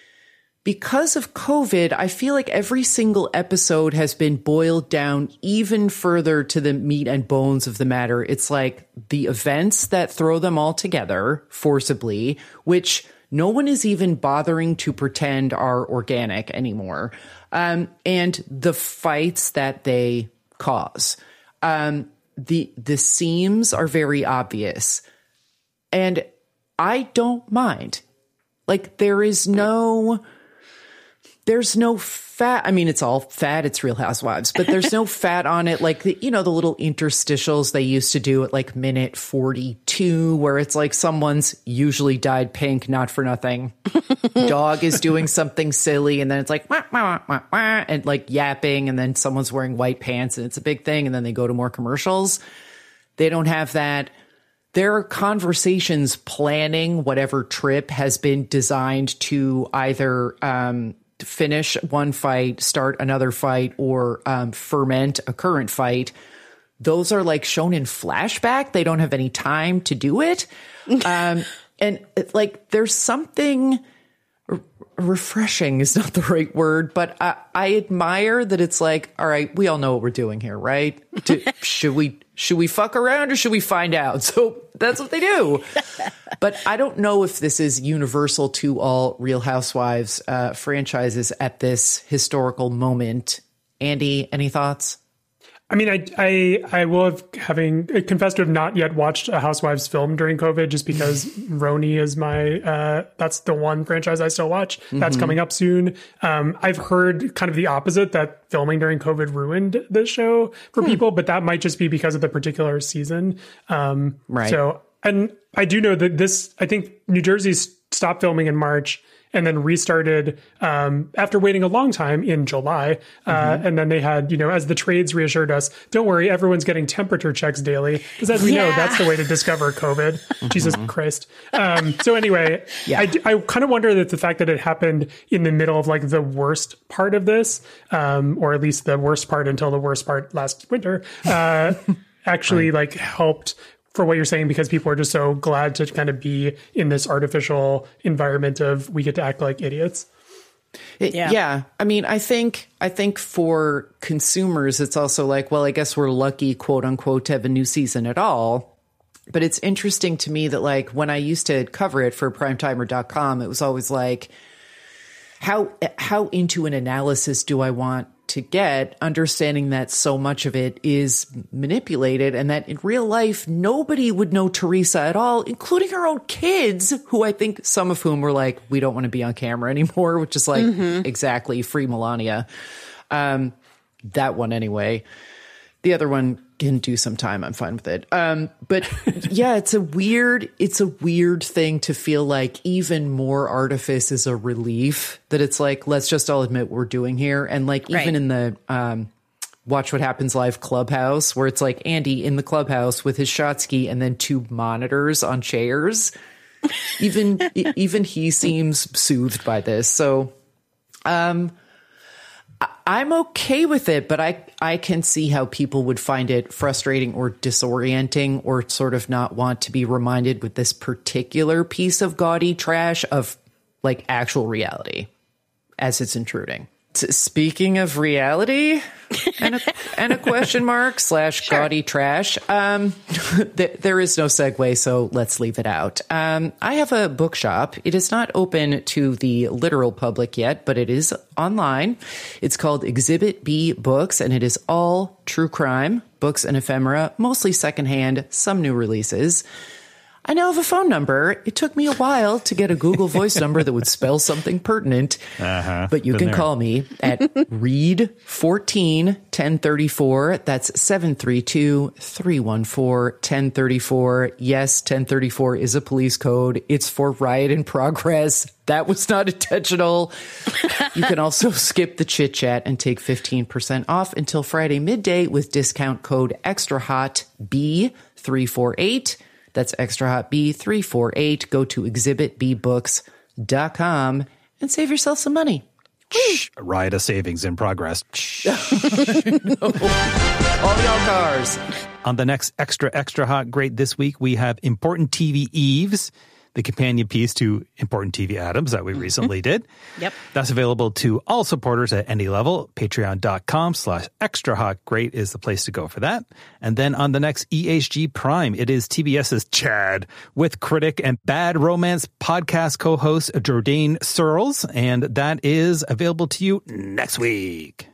because of COVID, I feel like every single episode has been boiled down even further to the meat and bones of the matter. It's like the events that throw them all together forcibly, which no one is even bothering to pretend are organic anymore. Um, and the fights that they cause. Um, the, the seams are very obvious. And I don't mind. Like there is no, there's no fat. I mean, it's all fat. It's Real Housewives, but there's no fat on it. Like the, you know, the little interstitials they used to do at like minute forty-two, where it's like someone's usually dyed pink, not for nothing. Dog is doing something silly. And then it's like, wah, wah, wah, wah, and like yapping. And then someone's wearing white pants and it's a big thing. And then they go to more commercials. They don't have that. There are conversations planning whatever trip has been designed to either um, finish one fight, start another fight, or um, ferment a current fight. Those are like shown in flashback. They don't have any time to do it. Um, and like there's something r- refreshing is not the right word, but I, I admire that it's like, all right, we all know what we're doing here, right? Do, should we should we fuck around or should we find out? So that's what they do. But I don't know if this is universal to all Real Housewives uh, franchises at this historical moment. Andy, any thoughts?
I mean, I, I I will have having confessed to have not yet watched a Housewives film during COVID, just because Roni is my uh, that's the one franchise I still watch. Mm-hmm. That's coming up soon. Um, I've heard kind of the opposite, that filming during COVID ruined the show for hmm. people, but that might just be because of the particular season. Um,
right.
So, and I do know that this. I think New Jersey stopped filming in March and then restarted um, after waiting a long time in July. Uh, mm-hmm. And then they had, you know, as the trades reassured us, don't worry, everyone's getting temperature checks daily. Because as we yeah. know, that's the way to discover COVID. Mm-hmm. Jesus Christ. Um, so anyway, yeah. I, I kind of wonder that the fact that it happened in the middle of like the worst part of this, um, or at least the worst part until the worst part last winter, uh, actually right. like helped for what you're saying, because people are just so glad to kind of be in this artificial environment of we get to act like idiots.
It, yeah. yeah. I mean, I think I think for consumers, it's also like, well, I guess we're lucky, quote unquote, to have a new season at all. But it's interesting to me that like when I used to cover it for primetimer dot com, it was always like, how how into an analysis do I want to get, understanding that so much of it is manipulated and that in real life, nobody would know Teresa at all, including her own kids, who I think some of whom were like, we don't want to be on camera anymore, which is like, mm-hmm. exactly, free Melania. Um, that one anyway. The other one can do some time. I'm fine with it. Um, but yeah, it's a weird, it's a weird thing to feel like even more artifice is a relief, that it's like, let's just all admit what we're doing here. And like, even right. in the, um, Watch What Happens Live Clubhouse, where it's like Andy in the clubhouse with his shot ski and then two monitors on chairs. Even, even he seems soothed by this. So, um, I'm okay with it, but I, I can see how people would find it frustrating or disorienting, or sort of not want to be reminded with this particular piece of gaudy trash of like actual reality as it's intruding. Speaking of reality and a, and a question mark slash sure. gaudy trash, um, th- there is no segue, so let's leave it out. Um, I have a bookshop. It is not open to the literal public yet, but it is online. It's called Exhibit B Books, and it is all true crime, books and ephemera, mostly secondhand, some new releases. I now have a phone number. It took me a while to get a Google Voice number that would spell something pertinent. Uh-huh. But you Been can there. Call me at read fourteen ten thirty-four. That's seven three two, three one four, one oh three four. Yes, ten thirty-four is a police code. It's for riot in progress. That was not intentional. You can also skip the chit chat and take fifteen percent off until Friday midday with discount code extra hot B three four eight. That's Extra Hot B three four eight. Go to exhibit b books dot com and save yourself some money.
Shh, riot of savings in progress.
No. All y'all cars.
On the next Extra Extra Hot Great this week, we have Important T V Eves, the companion piece to Important T V Adams that we recently did.
Yep.
That's available to all supporters at any level. Patreon.com slash extra hot great is the place to go for that. And then on the next E H G Prime, it is TBS's Chad with critic and Bad Romance podcast co-host Jordan Searles. And that is available to you next week.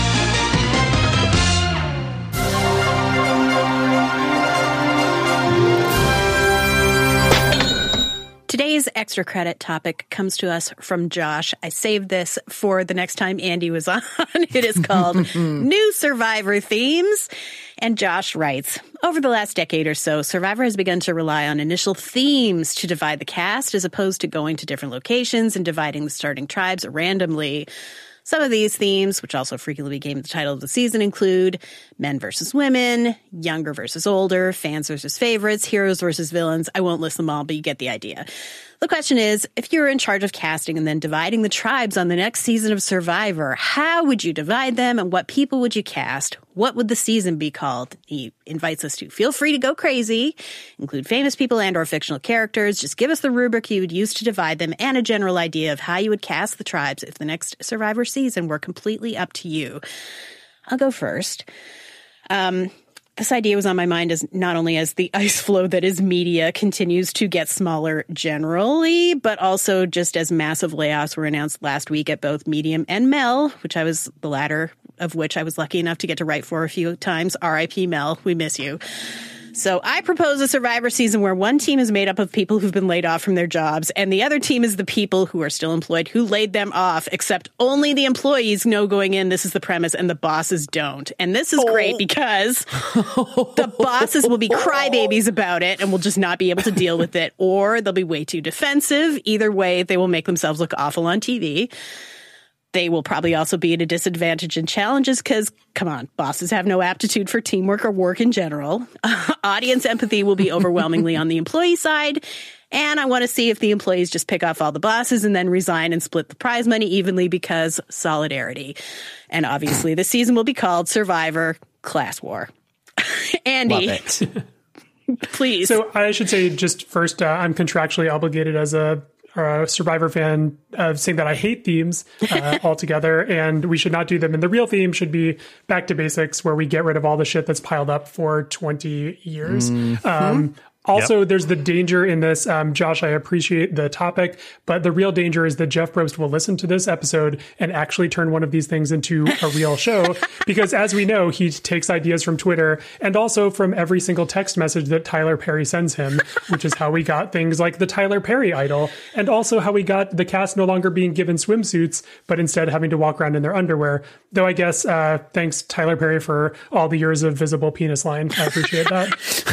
Today's extra credit topic comes to us from Josh. I saved this for the next time Andy was on. It is called New Survivor Themes. And Josh writes, over the last decade or so, Survivor has begun to rely on initial themes to divide the cast, as opposed to going to different locations and dividing the starting tribes randomly. Some of these themes, which also frequently became the title of the season, include men versus women, younger versus older, fans versus favorites, heroes versus villains. I won't list them all, but you get the idea. The question is, if you're in charge of casting and then dividing the tribes on the next season of Survivor, how would you divide them and what people would you cast? What would the season be called? He invites us to feel free to go crazy, include famous people and or fictional characters. Just give us the rubric you would use to divide them and a general idea of how you would cast the tribes if the next Survivor season were completely up to you. I'll go first. Um... This idea was on my mind as not only as the ice floe that is media continues to get smaller generally, but also just as massive layoffs were announced last week at both Medium and Mel, which I was the latter of which I was lucky enough to get to write for a few times. R I P Mel, we miss you. So I propose a Survivor season where one team is made up of people who've been laid off from their jobs, and the other team is the people who are still employed who laid them off, except only the employees know going in this is the premise and the bosses don't. And this is great because the bosses will be crybabies about it and will just not be able to deal with it, or they'll be way too defensive. Either way, they will make themselves look awful on T V. They will probably also be at a disadvantage in challenges because, come on, bosses have no aptitude for teamwork or work in general. Audience empathy will be overwhelmingly on the employee side. And I want to see if the employees just pick off all the bosses and then resign and split the prize money evenly because solidarity. And obviously, this season will be called Survivor Class War. Andy.
Love it.
Please.
So I should say just first, uh, I'm contractually obligated as a a Survivor fan of saying that I hate themes uh, altogether, and we should not do them. And the real theme should be back to basics, where we get rid of all the shit that's piled up for twenty years. Mm-hmm. Um, Also, yep. There's the danger in this. Um, Josh, I appreciate the topic, but the real danger is that Jeff Probst will listen to this episode and actually turn one of these things into a real show. Because as we know, he takes ideas from Twitter and also from every single text message that Tyler Perry sends him, which is how we got things like the Tyler Perry Idol, and also how we got the cast no longer being given swimsuits, but instead having to walk around in their underwear. Though I guess, uh, thanks Tyler Perry for all the years of visible penis line. I appreciate that.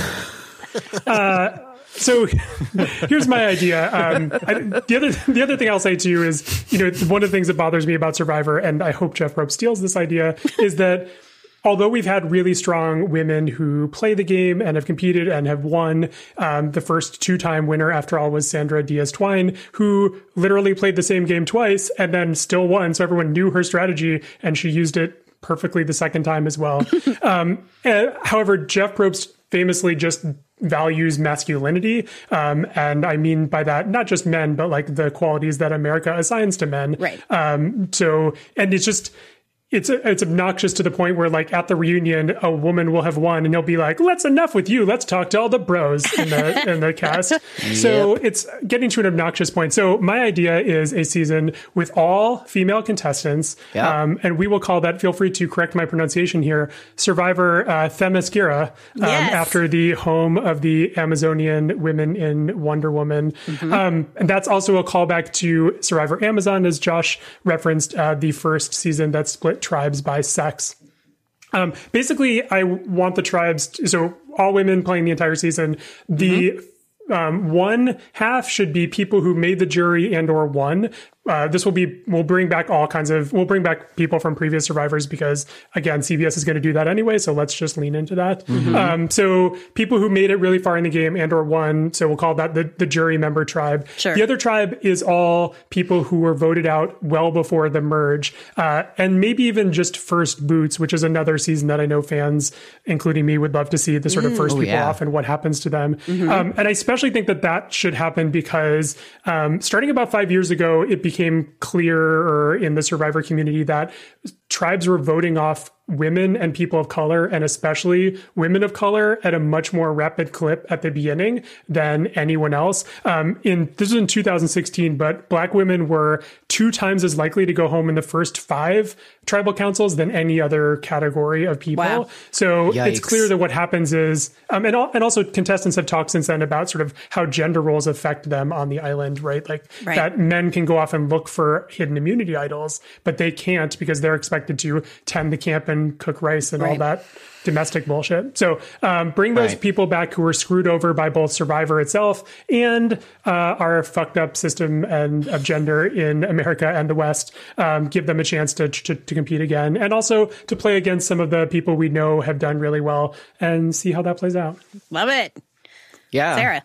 Uh, so here's my idea. Um, I, the other the other thing I'll say to you is, you know, one of the things that bothers me about Survivor, and I hope Jeff Probst steals this idea, is that although we've had really strong women who play the game and have competed and have won, um, the first two-time winner, after all, was Sandra Diaz-Twine, who literally played the same game twice and then still won. So everyone knew her strategy and she used it perfectly the second time as well. um, and, however, Jeff Probst famously just values masculinity. Um, and I mean by that, not just men, but like the qualities that America assigns to men.
Right.
Um, so, and it's just, it's it's obnoxious to the point where, like, at the reunion, a woman will have won and he'll be like, let's enough with you. Let's talk to all the bros in the in the cast. So yep. It's getting to an obnoxious point. So my idea is a season with all female contestants. Yep. Um, and we will call that, feel free to correct my pronunciation here, Survivor uh, Themyscira, um, yes. after the home of the Amazonian women in Wonder Woman. Mm-hmm. Um, and that's also a callback to Survivor Amazon, as Josh referenced, uh, the first season that split tribes by sex. Um, basically, I want the tribes, to, so all women playing the entire season. The mm-hmm. um, one half should be people who made the jury and or won. Uh, this will be, we'll bring back all kinds of, we'll bring back people from previous survivors because, again, C B S is going to do that anyway. So let's just lean into that. Mm-hmm. Um, so people who made it really far in the game and or won. So we'll call that the, the jury member tribe.
Sure.
The other tribe is all people who were voted out well before the merge. Uh, and maybe even just first boots, which is another season that I know fans, including me, would love to see the sort of first mm, oh, people yeah. off and what happens to them. Mm-hmm. Um, and I especially think that that should happen because um, starting about five years ago, it became became clearer in the Survivor community that tribes were voting off women and people of color, and especially women of color, at a much more rapid clip at the beginning than anyone else. Um, in this was in two thousand sixteen, but Black women were two times as likely to go home in the first five tribal councils than any other category of people. Wow. So Yikes. It's clear that what happens is, um, and, all, and also contestants have talked since then about sort of how gender roles affect them on the island, right? Like right. that men can go off and look for hidden immunity idols, but they can't because they're expected to tend the camp and cook rice and right. all that domestic bullshit. So um, bring those right. people back who were screwed over by both Survivor itself and uh, our fucked up system and of gender in America and the West. Um, give them a chance to, to to compete again, and also to play against some of the people we know have done really well, and see how that plays out.
Love it.
Yeah.
Sarah.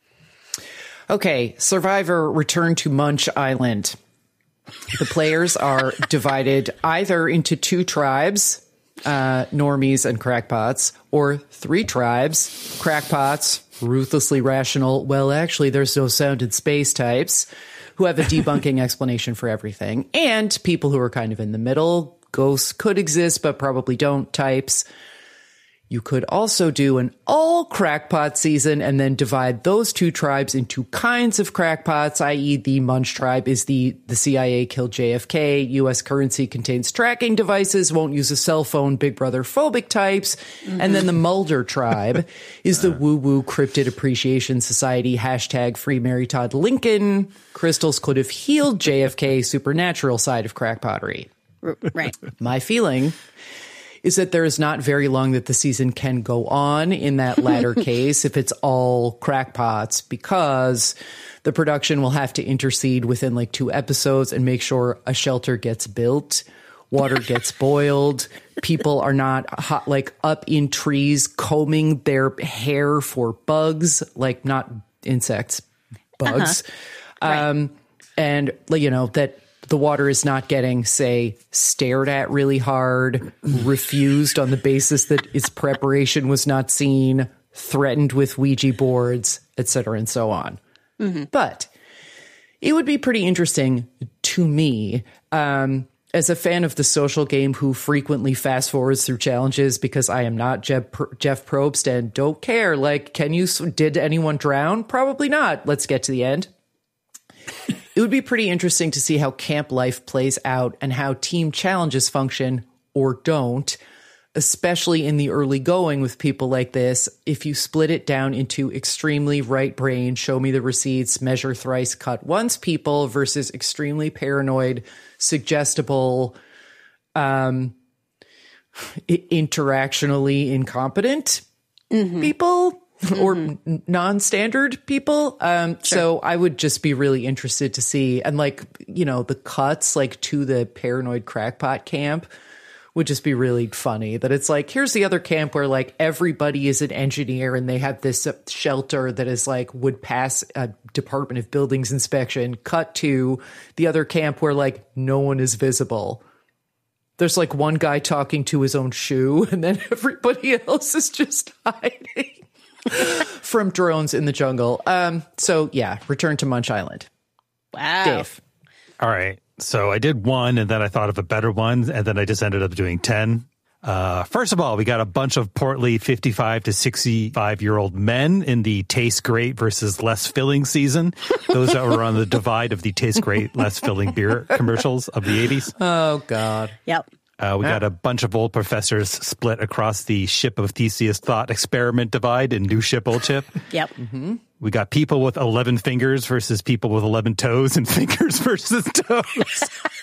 Okay, Survivor Return to Munch Island. The players are divided either into two tribes, uh, normies and crackpots, or three tribes, crackpots, ruthlessly rational, well, actually, there's no sound in space types, who have a debunking explanation for everything, and people who are kind of in the middle, ghosts could exist, but probably don't types. You could also do an all crackpot season and then divide those two tribes into kinds of crackpots, that is the Munch tribe is the, the C I A killed J F K, U S currency contains tracking devices, won't use a cell phone, Big Brother phobic types. Mm-hmm. And then the Mulder tribe is the woo-woo cryptid appreciation society, hashtag free Mary Todd Lincoln. Crystals could have healed J F K, supernatural side of crackpottery.
Right.
My feeling is that there is not very long that the season can go on in that latter case if it's all crackpots, because the production will have to intercede within like two episodes and make sure a shelter gets built, water gets boiled, people are not hot, like up in trees combing their hair for bugs, like not insects, bugs. Uh-huh. Right. Um, and, you know, that the water is not getting, say, stared at really hard, refused on the basis that its preparation was not seen, threatened with Ouija boards, et cetera, and so on. Mm-hmm. But it would be pretty interesting to me, um, as a fan of the social game who frequently fast forwards through challenges because I am not Jeff, Jeff Probst and don't care. Like, can you, did anyone drown? Probably not. Let's get to the end. It would be pretty interesting to see how camp life plays out and how team challenges function or don't, especially in the early going with people like this. If you split it down into extremely right brain, show me the receipts, measure thrice, cut once people versus extremely paranoid, suggestible, um, interactionally incompetent mm-hmm. people. Or mm-hmm. non-standard people. Um, sure. So I would just be really interested to see. And like, you know, the cuts like to the paranoid crackpot camp would just be really funny. That it's like, here's the other camp where like everybody is an engineer and they have this uh, shelter that is like would pass a Department of Buildings inspection. Cut to the other camp where like no one is visible. There's like one guy talking to his own shoe and then everybody else is just hiding from drones in the jungle. Um, so yeah, return to Munch Island.
Wow.
Dave.
All right. So I did one and then I thought of a better one and then I just ended up doing ten. Uh, first of all, we got a bunch of portly fifty-five to sixty-five year old men in the taste great versus less filling season. Those that were on the divide of the taste great, less filling beer commercials of the eighties.
Oh God.
Yep.
Uh, we got a bunch of old professors split across the ship of Theseus thought experiment divide in New Ship, Old Ship.
Yep.
Mm-hmm.
We got people with eleven fingers versus people with eleven toes and fingers versus toes.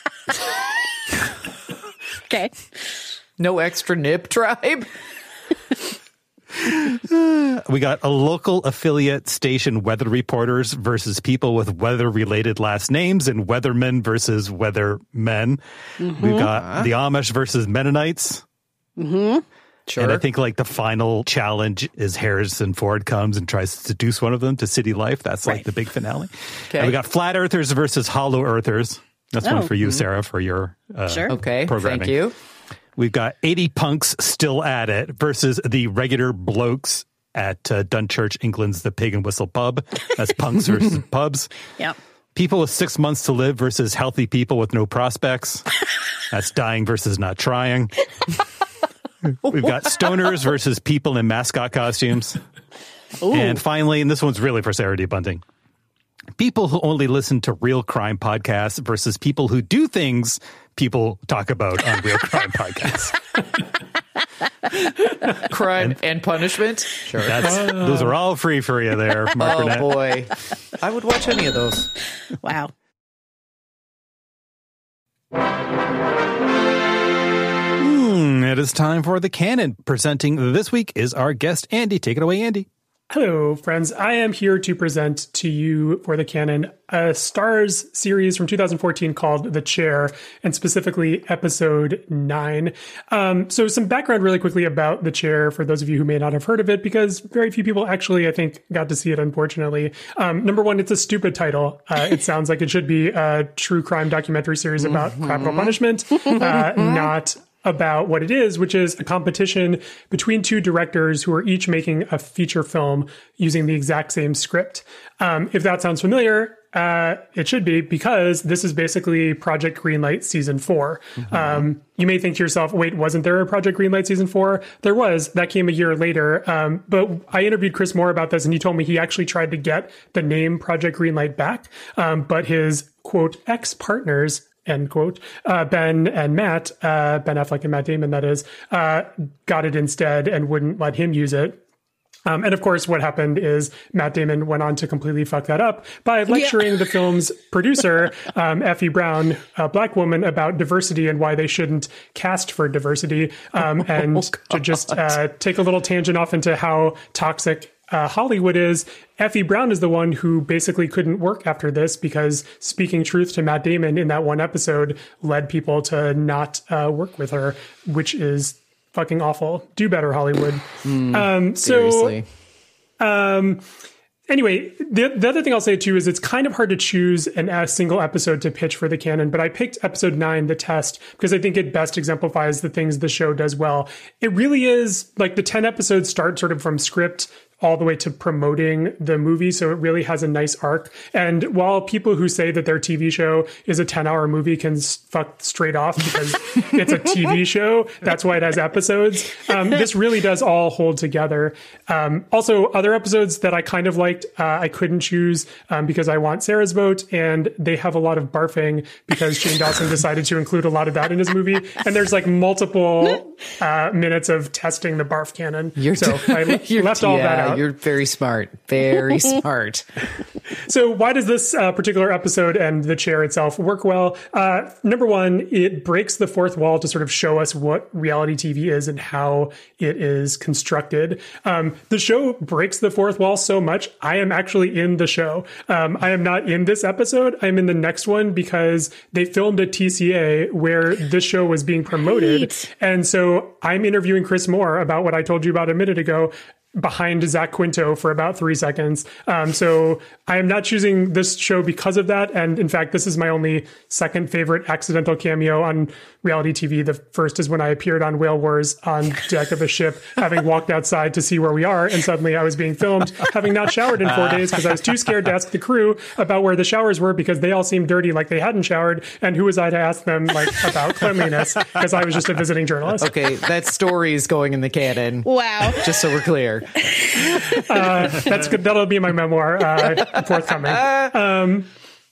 Okay.
No extra nib tribe.
We got a local affiliate station weather reporters versus people with weather-related last names and weathermen versus weathermen. Mm-hmm. We've got the Amish versus Mennonites.
Mm-hmm.
Sure.
And I think like the final challenge is Harrison Ford comes and tries to seduce one of them to city life. That's like right. the big finale. Okay. And we got flat earthers versus hollow earthers. That's oh. one for you, Sarah, for your uh,
sure.
okay.
programming.
Thank you.
We've got eighty punks still at it versus the regular blokes at uh, Dunchurch, England's The Pig and Whistle Pub. That's punks versus pubs.
Yep.
People with six months to live versus healthy people with no prospects. That's dying versus not trying. We've got stoners versus people in mascot costumes. Ooh. And finally, and this one's really for Sarah D. Bunting, people who only listen to real crime podcasts versus people who do things people talk about on real crime podcasts.
Crime and, and punishment. Sure.
That's, uh, those are all free for you there, Mark
Oh,
Burnett.
boy. I would watch any of those.
Wow.
Hmm, it is time for the canon. Presenting this week is our guest, Andy. Take it away, Andy.
Hello, friends. I am here to present to you for the canon a Starz series from two thousand fourteen called The Chair, and specifically episode nine. Um, so some background really quickly about The Chair for those of you who may not have heard of it, because very few people actually, I think, got to see it, unfortunately. Um, number one, it's a stupid title. Uh, it sounds like it should be a true crime documentary series about mm-hmm. capital punishment, uh, not about what it is, which is a competition between two directors who are each making a feature film using the exact same script. Um, if that sounds familiar, Uh, it should be, because this is basically Project Greenlight season four. Mm-hmm. Um, you may think to yourself, wait, wasn't there a Project Greenlight season four? There was. That came a year later. Um, but I interviewed Chris Moore about this, and he told me he actually tried to get the name Project Greenlight back. Um, but his, quote, ex-partners, end quote, uh, Ben and Matt, uh, Ben Affleck and Matt Damon, that is, uh, got it instead and wouldn't let him use it. Um, and of course, what happened is Matt Damon went on to completely fuck that up by lecturing yeah. the film's producer, um, Effie Brown, a black woman, about diversity and why they shouldn't cast for diversity. Um, and oh, to just uh, take a little tangent off into how toxic uh, Hollywood is, Effie Brown is the one who basically couldn't work after this because speaking truth to Matt Damon in that one episode led people to not uh, work with her, which is fucking awful. Do better, Hollywood. Mm, um, so, seriously. Um, anyway, the, the other thing I'll say too is it's kind of hard to choose an, a single episode to pitch for the canon, but I picked episode nine, The Test, because I think it best exemplifies the things the show does well. It really is like the ten episodes start sort of from script all the way to promoting the movie. So it really has a nice arc. And while people who say that their T V show is a ten hour movie can fuck straight off because it's a T V show, that's why it has episodes. Um, this really does all hold together. Um, also, other episodes that I kind of liked, uh, I couldn't choose um, because I want Sarah's vote. And they have a lot of barfing because Shane Dawson decided to include a lot of that in his movie. And there's like multiple uh, minutes of testing the barf canon. You're so I left all
yeah.
that out.
You're very smart. Very smart.
So why does this uh, particular episode and the chair itself work well? Uh, number one, it breaks the fourth wall to sort of show us what reality T V is and how it is constructed. Um, the show breaks the fourth wall so much, I am actually in the show. Um, I am not in this episode. I'm in the next one because they filmed at T C A where this show was being promoted. Right. And so I'm interviewing Chris Moore about what I told you about a minute ago, behind Zach Quinto for about three seconds. Um, so I am not choosing this show because of that. And in fact, this is my only second favorite accidental cameo on reality T V. The first is when I appeared on Whale Wars on deck of a ship, having walked outside to see where we are. And suddenly I was being filmed, having not showered in four days because I was too scared to ask the crew about where the showers were because they all seemed dirty, like they hadn't showered. And who was I to ask them like about cleanliness? Because I was just a visiting journalist.
Okay, that story is going in the canon.
Wow.
Just so we're clear.
uh, that's good. That'll be my memoir uh, forthcoming. Um,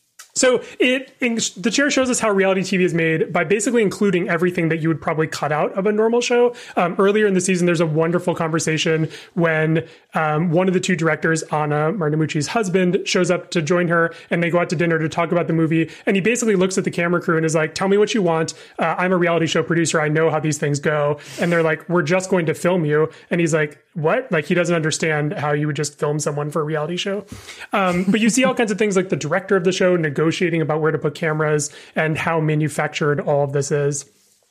So it in, the chair shows us how reality T V is made by basically including everything that you would probably cut out of a normal show. Um, earlier in the season, there's a wonderful conversation when um, one of the two directors, Anna Martinucci's husband, shows up to join her, and they go out to dinner to talk about the movie. And he basically looks at the camera crew and is like, "Tell me what you want. Uh, I'm a reality show producer. I know how these things go." And they're like, "We're just going to film you." And he's like, "What?" Like he doesn't understand how you would just film someone for a reality show. Um, but you see all kinds of things like the director of the show negotiating negotiating about where to put cameras and how manufactured all of this is.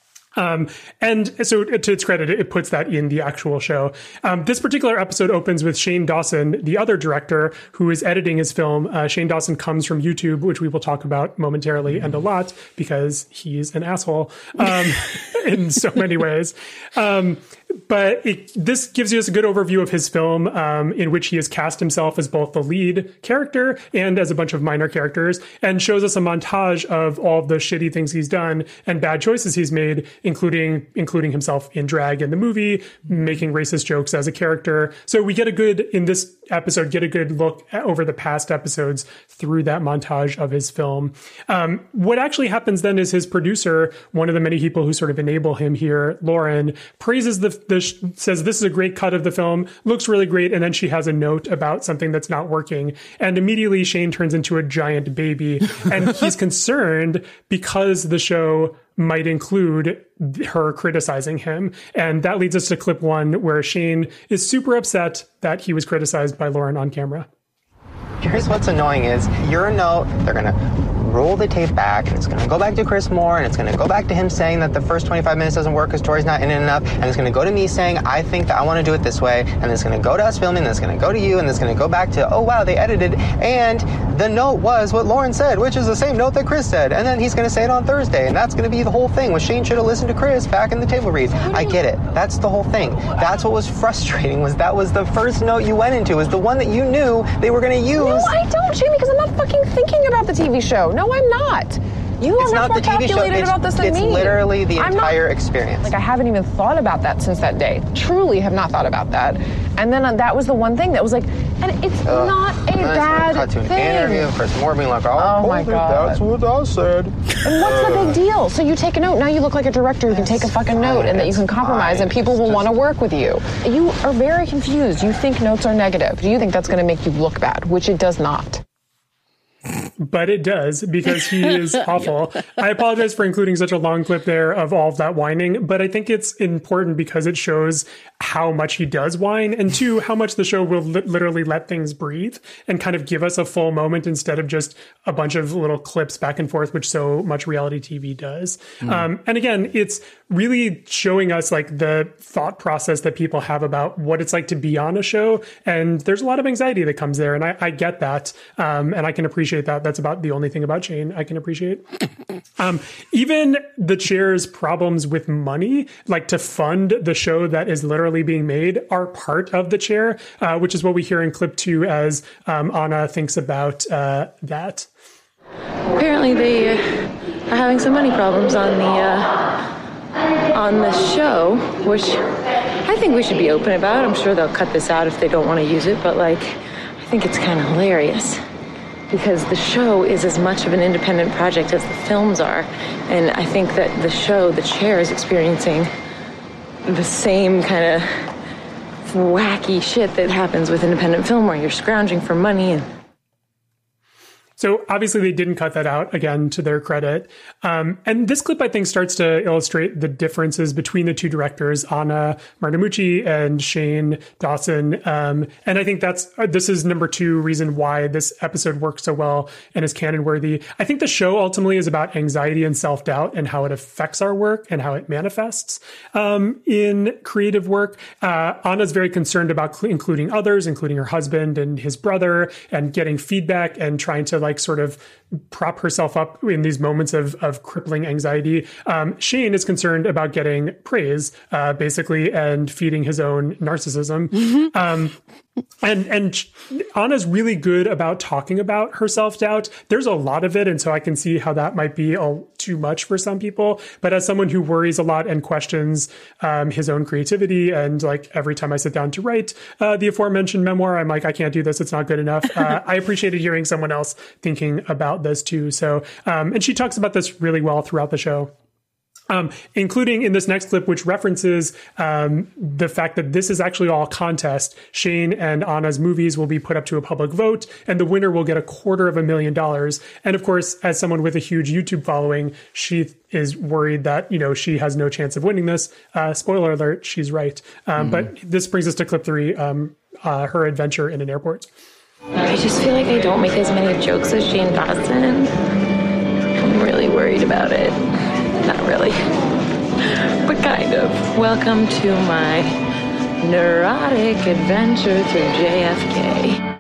Um, and so to its credit, it puts that in the actual show. Um, this particular episode opens with Shane Dawson, the other director who is editing his film. Uh, Shane Dawson comes from YouTube, which we will talk about momentarily and a lot because he's an asshole, um, in so many ways. Um, But it, this gives us a good overview of his film, um, in which he has cast himself as both the lead character and as a bunch of minor characters, and shows us a montage of all of the shitty things he's done and bad choices he's made, including including himself in drag in the movie, making racist jokes as a character. So we get a good, in this episode, get a good look at, over the past episodes through that montage of his film. Um, what actually happens then is his producer, one of the many people who sort of enable him here, Lauren, praises the The, says this is a great cut of the film, looks really great, and then she has a note about something that's not working, and immediately Shane turns into a giant baby, and he's concerned because the show might include her criticizing him, and that leads us to clip one where Shane is super upset that he was criticized by Lauren on camera.
Here's what's annoying is your note, they're going to roll the tape back, and it's going to go back to Chris Moore, and it's going to go back to him saying that the first twenty-five minutes doesn't work because Tori's not in it enough, and it's going to go to me saying, I think that I want to do it this way, and it's going to go to us filming, and it's going to go to you, and it's going to go back to, oh, wow, they edited, and the note was what Lauren said, which is the same note that Chris said, and then he's going to say it on Thursday, and that's going to be the whole thing, which Shane should have listened to Chris back in the table reads. I get it. That's the whole thing. That's what was frustrating, was that was the first note you went into, was the one that you knew they were going to use.
No, I don't, Shane, because I'm not fucking thinking about the T V show. No, I'm not. You are
it's
much
not
more
the T V show.
calculated
It's,
about this than
it's
me.
literally the
I'm
entire
not,
experience.
Like, I haven't even thought about that since that day. Truly have not thought about that. And then uh, that was the one thing that was like, and it's
uh,
not a bad
cut to an
thing.
interview of Chris Moore being like, oh,
oh my God.
That's what I said.
And what's the big deal? So you take a note. Now you look like a director who can take a fucking note and that you can compromise
fine.
and people will
Just...
want to work with you. You are very confused. You think notes are negative. Do you think that's going to make you look bad? Which it does not.
But it does, because he is awful. I apologize for including such a long clip there of all of that whining, but I think it's important because it shows how much he does whine, and two, how much the show will li- literally let things breathe and kind of give us a full moment instead of just a bunch of little clips back and forth, which so much reality T V does. Mm. Um, and again, it's really showing us like the thought process that people have about what it's like to be on a show. And there's a lot of anxiety that comes there. And I, I get that. Um, and I can appreciate that. That's about the only thing about Shane I can appreciate. Um, even the chair's problems with money, like to fund the show that is literally being made, are part of the chair, uh, which is what we hear in clip two as um, Anna thinks about uh, that.
Apparently they uh, are having some money problems on the uh, on the show, which I think we should be open about. I'm sure they'll cut this out if they don't want to use it, but like, I think it's kind of hilarious because the show is as much of an independent project as the films are, and I think that the show, The Chair, is experiencing the same kind of wacky shit that happens with independent film where you're scrounging for money. And
so obviously they didn't cut that out, again, to their credit. Um, and this clip, I think, starts to illustrate the differences between the two directors, Anna Martinucci and Shane Dawson. Um, and I think that's uh, this is number two reason why this episode works so well and is canon worthy. I think the show ultimately is about anxiety and self-doubt and how it affects our work and how it manifests um, in creative work. Uh, Anna's very concerned about cl- including others, including her husband and his brother, and getting feedback and trying to like sort of prop herself up in these moments of, of crippling anxiety. Um, Shane is concerned about getting praise, uh, basically, and feeding his own narcissism. Mm-hmm. Um, and, and Anna's really good about talking about her self-doubt. There's a lot of it, and so I can see how that might be all too much for some people. But as someone who worries a lot and questions um, his own creativity, and like every time I sit down to write uh, the aforementioned memoir, I'm like, I can't do this. It's not good enough. Uh, I appreciated hearing someone else thinking about this too. So, um, and she talks about this really well throughout the show. Um, including in this next clip, which references um, the fact that this is actually all a contest. Shane and Anna's movies will be put up to a public vote, and the winner will get a quarter of a million dollars. And of course, as someone with a huge YouTube following, she is worried that, you know, she has no chance of winning this. Uh, spoiler alert, she's right. Um, mm. But this brings us to clip three, um, uh, her adventure in an airport.
I just feel like I don't make as many jokes as Shane Dawson. I'm really worried about it. Not really, but kind of. Welcome to my neurotic adventure through J F K.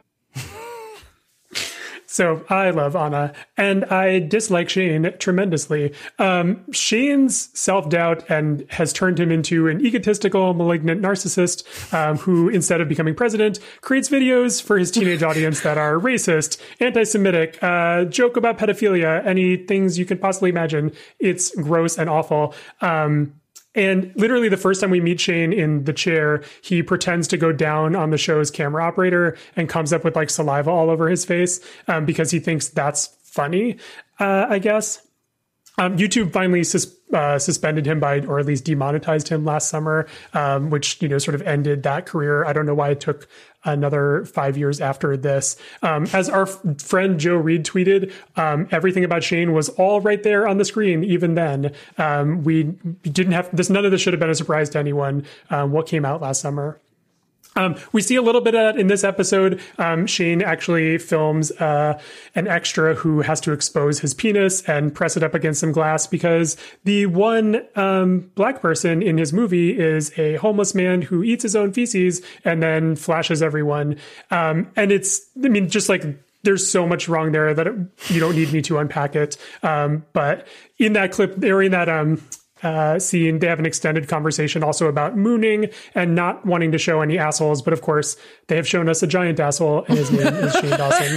So I love Anna, and I dislike Shane tremendously. Um, Shane's self-doubt and has turned him into an egotistical, malignant narcissist um, who, instead of becoming president, creates videos for his teenage audience that are racist, anti-Semitic, uh, joke about pedophilia, any things you can possibly imagine. It's gross and awful. Um, And literally the first time we meet Shane in The Chair, he pretends to go down on the show's camera operator and comes up with like saliva all over his face um, because he thinks that's funny, uh, I guess. Um, YouTube finally sus- uh, suspended him by, or at least demonetized him last summer, um, which, you know, sort of ended that career. I don't know why it took another five years after this. Um, as our f- friend Joe Reed tweeted, um, everything about Shane was all right there on the screen. Even then, um, we didn't have this. None of this should have been a surprise to anyone. Um, what came out last summer. Um, we see a little bit of that in this episode. Um, Shane actually films uh, an extra who has to expose his penis and press it up against some glass because the one um, black person in his movie is a homeless man who eats his own feces and then flashes everyone. Um, and it's, I mean, just like there's so much wrong there that it, you don't need me to unpack it. Um, but in that clip, or in that um, uh, scene, they have an extended conversation also about mooning and not wanting to show any assholes. But of course, they have shown us a giant asshole, and his name is Shane Dawson.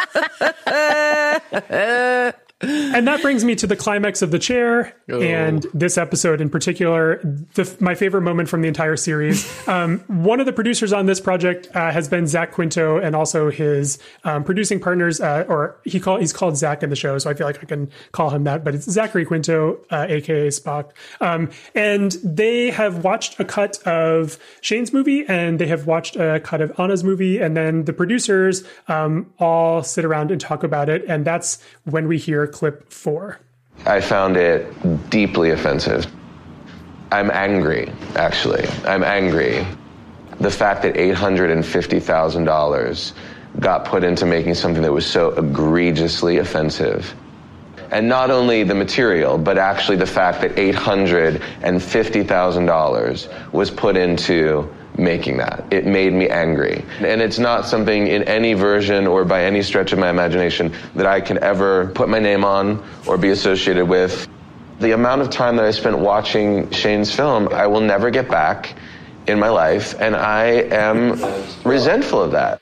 And that brings me to the climax of The Chair, oh. and this episode in particular, the, my favorite moment from the entire series. Um, one of the producers on this project uh, has been Zach Quinto, and also his um, producing partners, uh, or he call, he's called Zach in the show, so I feel like I can call him that, but it's Zachary Quinto, uh, aka Spock. Um, and they have watched a cut of Shane's movie, and they have watched a cut of Anna's movie, and then the producers um, all sit around and talk about it, and that's when we hear clip four.
I found it deeply offensive. I'm angry, actually. I'm angry. The fact that eight hundred fifty thousand dollars got put into making something that was so egregiously offensive. And not only the material, but actually the fact that eight hundred fifty thousand dollars was put into making that. It made me angry. And it's not something in any version or by any stretch of my imagination that I can ever put my name on or be associated with. The amount of time that I spent watching Shane's film, I will never get back in my life, and I am resentful of that.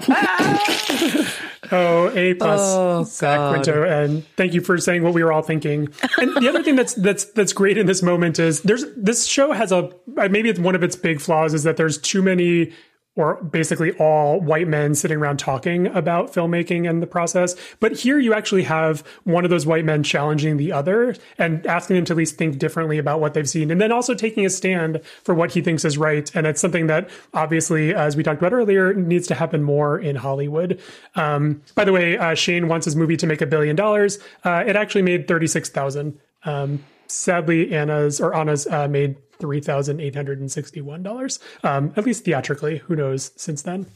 Oh, A plus oh, Zach Quinto, and thank you for saying what we were all thinking. And the other thing that's that's that's great in this moment is there's this show has a maybe it's one of its big flaws is that there's too many or basically all white men sitting around talking about filmmaking and the process. But here you actually have one of those white men challenging the other and asking them to at least think differently about what they've seen, and then also taking a stand for what he thinks is right. And it's something that obviously, as we talked about earlier, needs to happen more in Hollywood. Um, by the way, uh, Shane wants his movie to make a billion dollars. Uh, it actually made thirty-six thousand. Um, sadly, Anna's or Anna's uh, made three thousand eight hundred sixty-one dollars, um, at least theatrically. Who knows since then?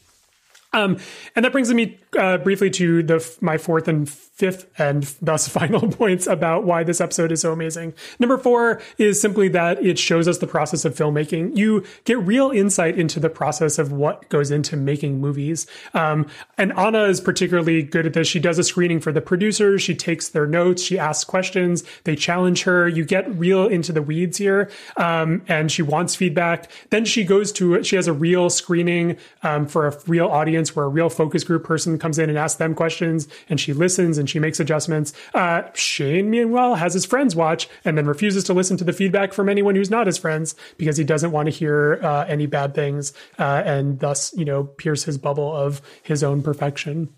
Um, and that brings me uh, briefly to the my fourth and fifth and thus final points about why this episode is so amazing. Number four is simply that it shows us the process of filmmaking. You get real insight into the process of what goes into making movies. Um, and Anna is particularly good at this. She does a screening for the producers. She takes their notes. She asks questions. They challenge her. You get real into the weeds here. Um, and she wants feedback. Then she goes to, she has a real screening um, for a real audience where a real focus group person comes in and asks them questions, and she listens and she makes adjustments. Uh, Shane, meanwhile, has his friends watch and then refuses to listen to the feedback from anyone who's not his friends because he doesn't want to hear uh, any bad things uh, and thus, you know, pierce his bubble of his own perfection.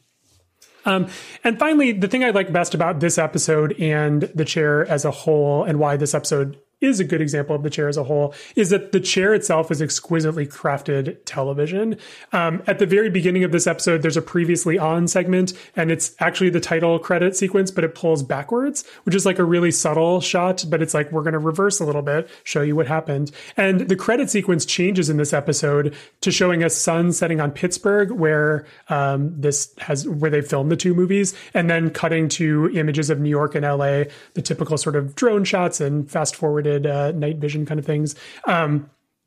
Um, and finally, the thing I like best about this episode and The Chair as a whole, and why this episode is a good example of The Chair as a whole, is that The Chair itself is exquisitely crafted television. Um, at the very beginning of this episode, there's a previously on segment, and it's actually the title credit sequence, but it pulls backwards, which is like a really subtle shot, but it's like, we're going to reverse a little bit, show you what happened. And the credit sequence changes in this episode to showing a sun setting on Pittsburgh, where um, this has, where they filmed the two movies, and then cutting to images of New York and L A, the typical sort of drone shots and fast forwarded Uh, night vision kind of things. Um,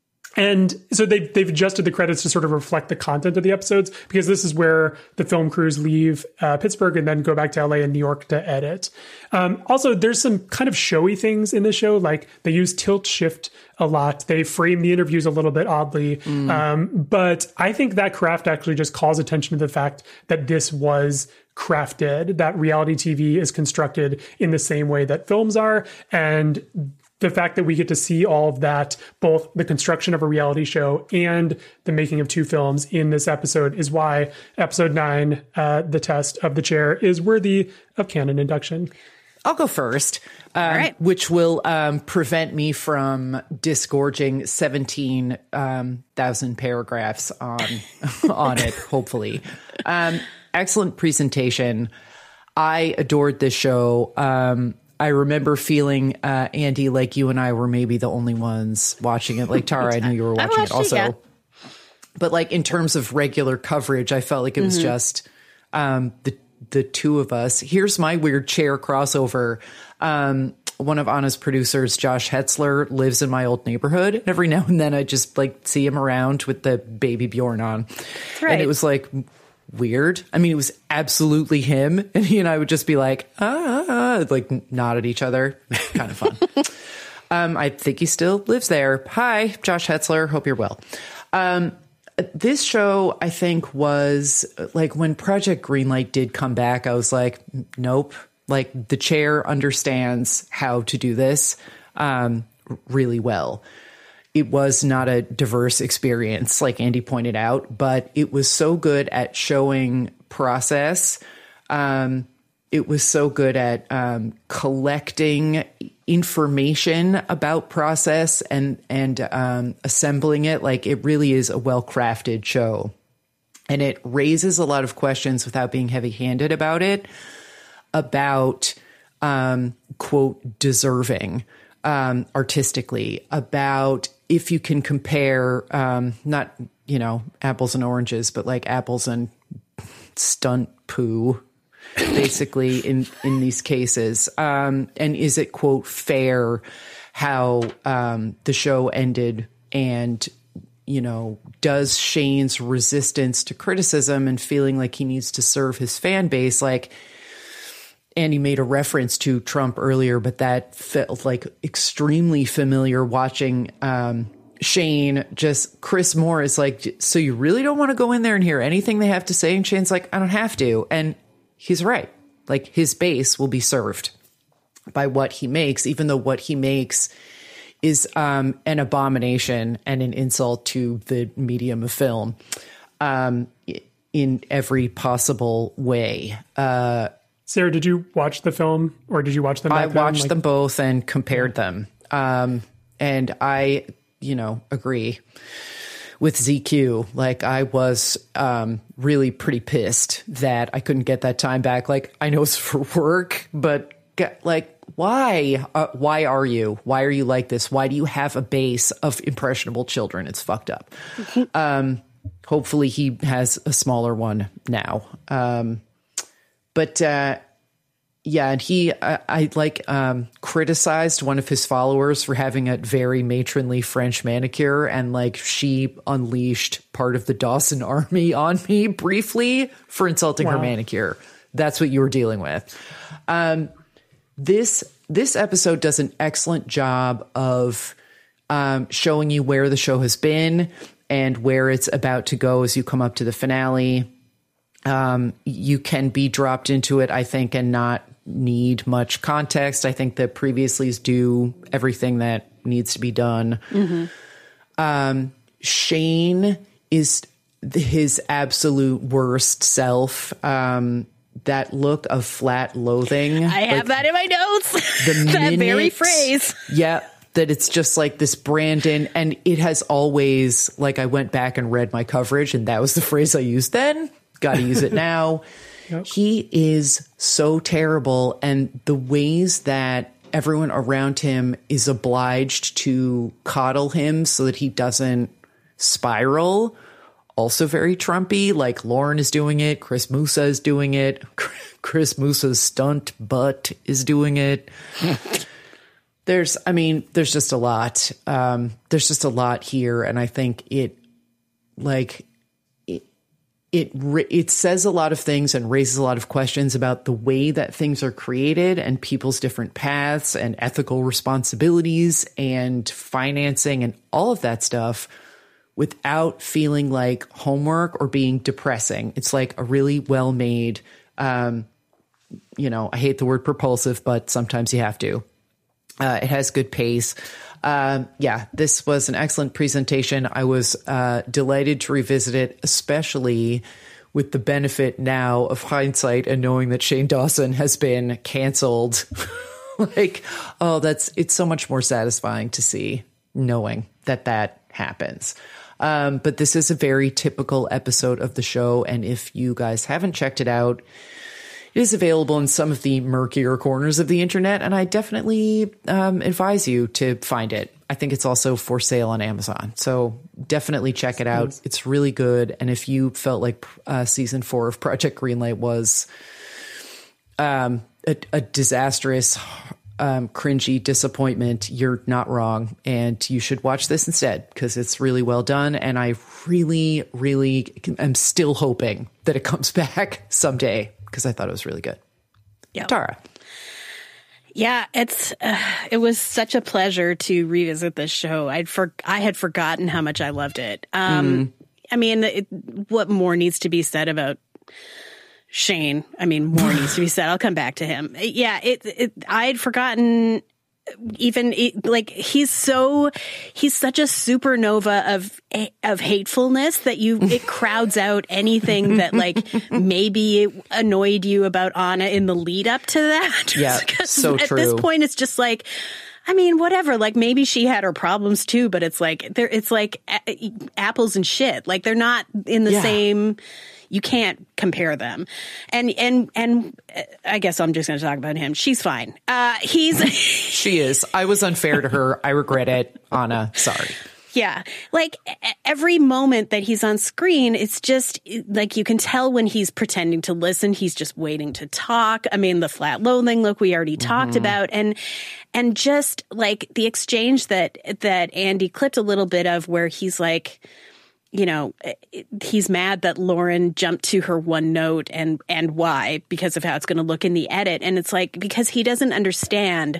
and so they've, they've adjusted the credits to sort of reflect the content of the episodes, because this is where the film crews leave uh, Pittsburgh and then go back to L A and New York to edit. Um, also, there's some kind of showy things in the show, like they use tilt shift a lot. They frame the interviews a little bit oddly. Mm. Um, but I think that craft actually just calls attention to the fact that this was crafted, that reality T V is constructed in the same way that films are. And the fact that we get to see all of that, both the construction of a reality show and the making of two films in this episode, is why episode nine, uh, The Test of the Chair, is worthy of canon induction.
I'll go first, um, all right. which will um, prevent me from disgorging seventeen thousand um, paragraphs on, on it, hopefully. Um, excellent presentation. I adored this show. Um, I remember feeling, uh, Andy, like you and I were maybe the only ones watching it. Like Tara, I knew you were watching it also. It, yeah. But like in terms of regular coverage, I felt like it was mm-hmm. just um, the the two of us. Here's my weird chair crossover. Um, one of Anna's producers, Josh Hetzler, lives in my old neighborhood. And every now and then I just like see him around with the baby Bjorn on. Right. And it was like weird. I mean, it was absolutely him. And he and I would just be like, ah, ah, ah like nod at each other. Kind of fun. Um, I think he still lives there. Hi, Josh Hetzler. Hope you're well. Um, this show, I think, was like when Project Greenlight did come back, I was like, nope. Like the chair understands how to do this um, really well. It was not a diverse experience, like Andy pointed out, but it was so good at showing process. Um, it was so good at um, collecting information about process and and um, assembling it. Like it really is a well-crafted show, and it raises a lot of questions without being heavy-handed about it. About um, quote deserving um, artistically, about if you can compare um, not you know apples and oranges, but like apples and stunt poo. Basically, in, in these cases. Um, and is it, quote, fair how um, the show ended? And, you know, does Shane's resistance to criticism and feeling like he needs to serve his fan base, like Andy made a reference to Trump earlier, but that felt like extremely familiar watching um, Shane, just Chris Moore is like, so you really don't want to go in there and hear anything they have to say? And Shane's like, I don't have to. And he's right. Like his base will be served by what he makes, even though what he makes is um, an abomination and an insult to the medium of film um, in every possible way. Uh,
Sarah, did you watch the film or did you watch them?
I
back
watched
then? Like,
them both and compared them. Um, and I, you know, agree with Z Q. Like I was um, really pretty pissed that I couldn't get that time back. Like I know it's for work, but get, like, why? Uh, why are you? Why are you like this? Why do you have a base of impressionable children? It's fucked up. um, hopefully he has a smaller one now. Um, but uh, yeah, and he, I, I like um, criticized one of his followers for having a very matronly French manicure, and like she unleashed part of the Dawson army on me briefly for insulting wow. her manicure. That's what you were dealing with. Um, this this episode does an excellent job of um, showing you where the show has been and where it's about to go as you come up to the finale. Um, you can be dropped into it, I think, and not need much context. I think the previouslys do everything that needs to be done. Mm-hmm. Um, Shane is his absolute worst self. Um, that look of flat loathing.
I have like, that in my notes. The that minute, very phrase.
Yeah. That it's just like this Brandon, and it has always, like I went back and read my coverage and that was the phrase I used then. Got to use it now. Yep. He is so terrible, and the ways that everyone around him is obliged to coddle him so that he doesn't spiral, also very Trumpy. Like Lauren is doing it, Chris Musa is doing it, Chris Musa's stunt butt is doing it. There's, I mean, there's just a lot. Um, there's just a lot here, and I think it, like, It it says a lot of things and raises a lot of questions about the way that things are created and people's different paths and ethical responsibilities and financing and all of that stuff without feeling like homework or being depressing. It's like a really well-made, um, you know, I hate the word propulsive, but sometimes you have to. Uh, it has good pace. Um, yeah, this was an excellent presentation. I was uh, delighted to revisit it, especially with the benefit now of hindsight and knowing that Shane Dawson has been canceled. Like, oh, that's it's so much more satisfying to see knowing that that happens. Um, but this is a very typical episode of the show. And if you guys haven't checked it out, it is available in some of the murkier corners of the internet, and I definitely um, advise you to find it. I think it's also for sale on Amazon, so definitely check it out. It's really good, and if you felt like uh, season four of Project Greenlight was um, a, a disastrous, um, cringy disappointment, you're not wrong, and you should watch this instead because it's really well done, and I really, really am still hoping that it comes back someday. Because I thought it was really good.
Yeah.
Tara.
Yeah, it's uh, it was such a pleasure to revisit this show. I'd for I had forgotten how much I loved it. Um, mm. I mean, it, what more needs to be said about Shane? I mean, more needs to be said. I'll come back to him. Yeah, it, it I had forgotten. Even like he's so he's such a supernova of of hatefulness that you it crowds out anything that like maybe annoyed you about Anna in the lead up to that.
Yeah, so
at
true.
At this point, it's just like, I mean, whatever. Like maybe she had her problems too, but it's like they're it's like a- apples and shit. Like they're not in the
yeah.
same. You can't compare them. And, and, and I guess I'm just going to talk about him. She's fine. Uh, he's,
she is. I was unfair to her. I regret it. Anna, sorry.
Yeah. Like every moment that he's on screen, it's just like you can tell when he's pretending to listen. He's just waiting to talk. I mean, the flat loathing look we already mm-hmm. talked about. And, and just like the exchange that, that Andy clipped a little bit of where he's like, you know, he's mad that Lauren jumped to her one note and, and why, because of how it's going to look in the edit. And it's like, because he doesn't understand.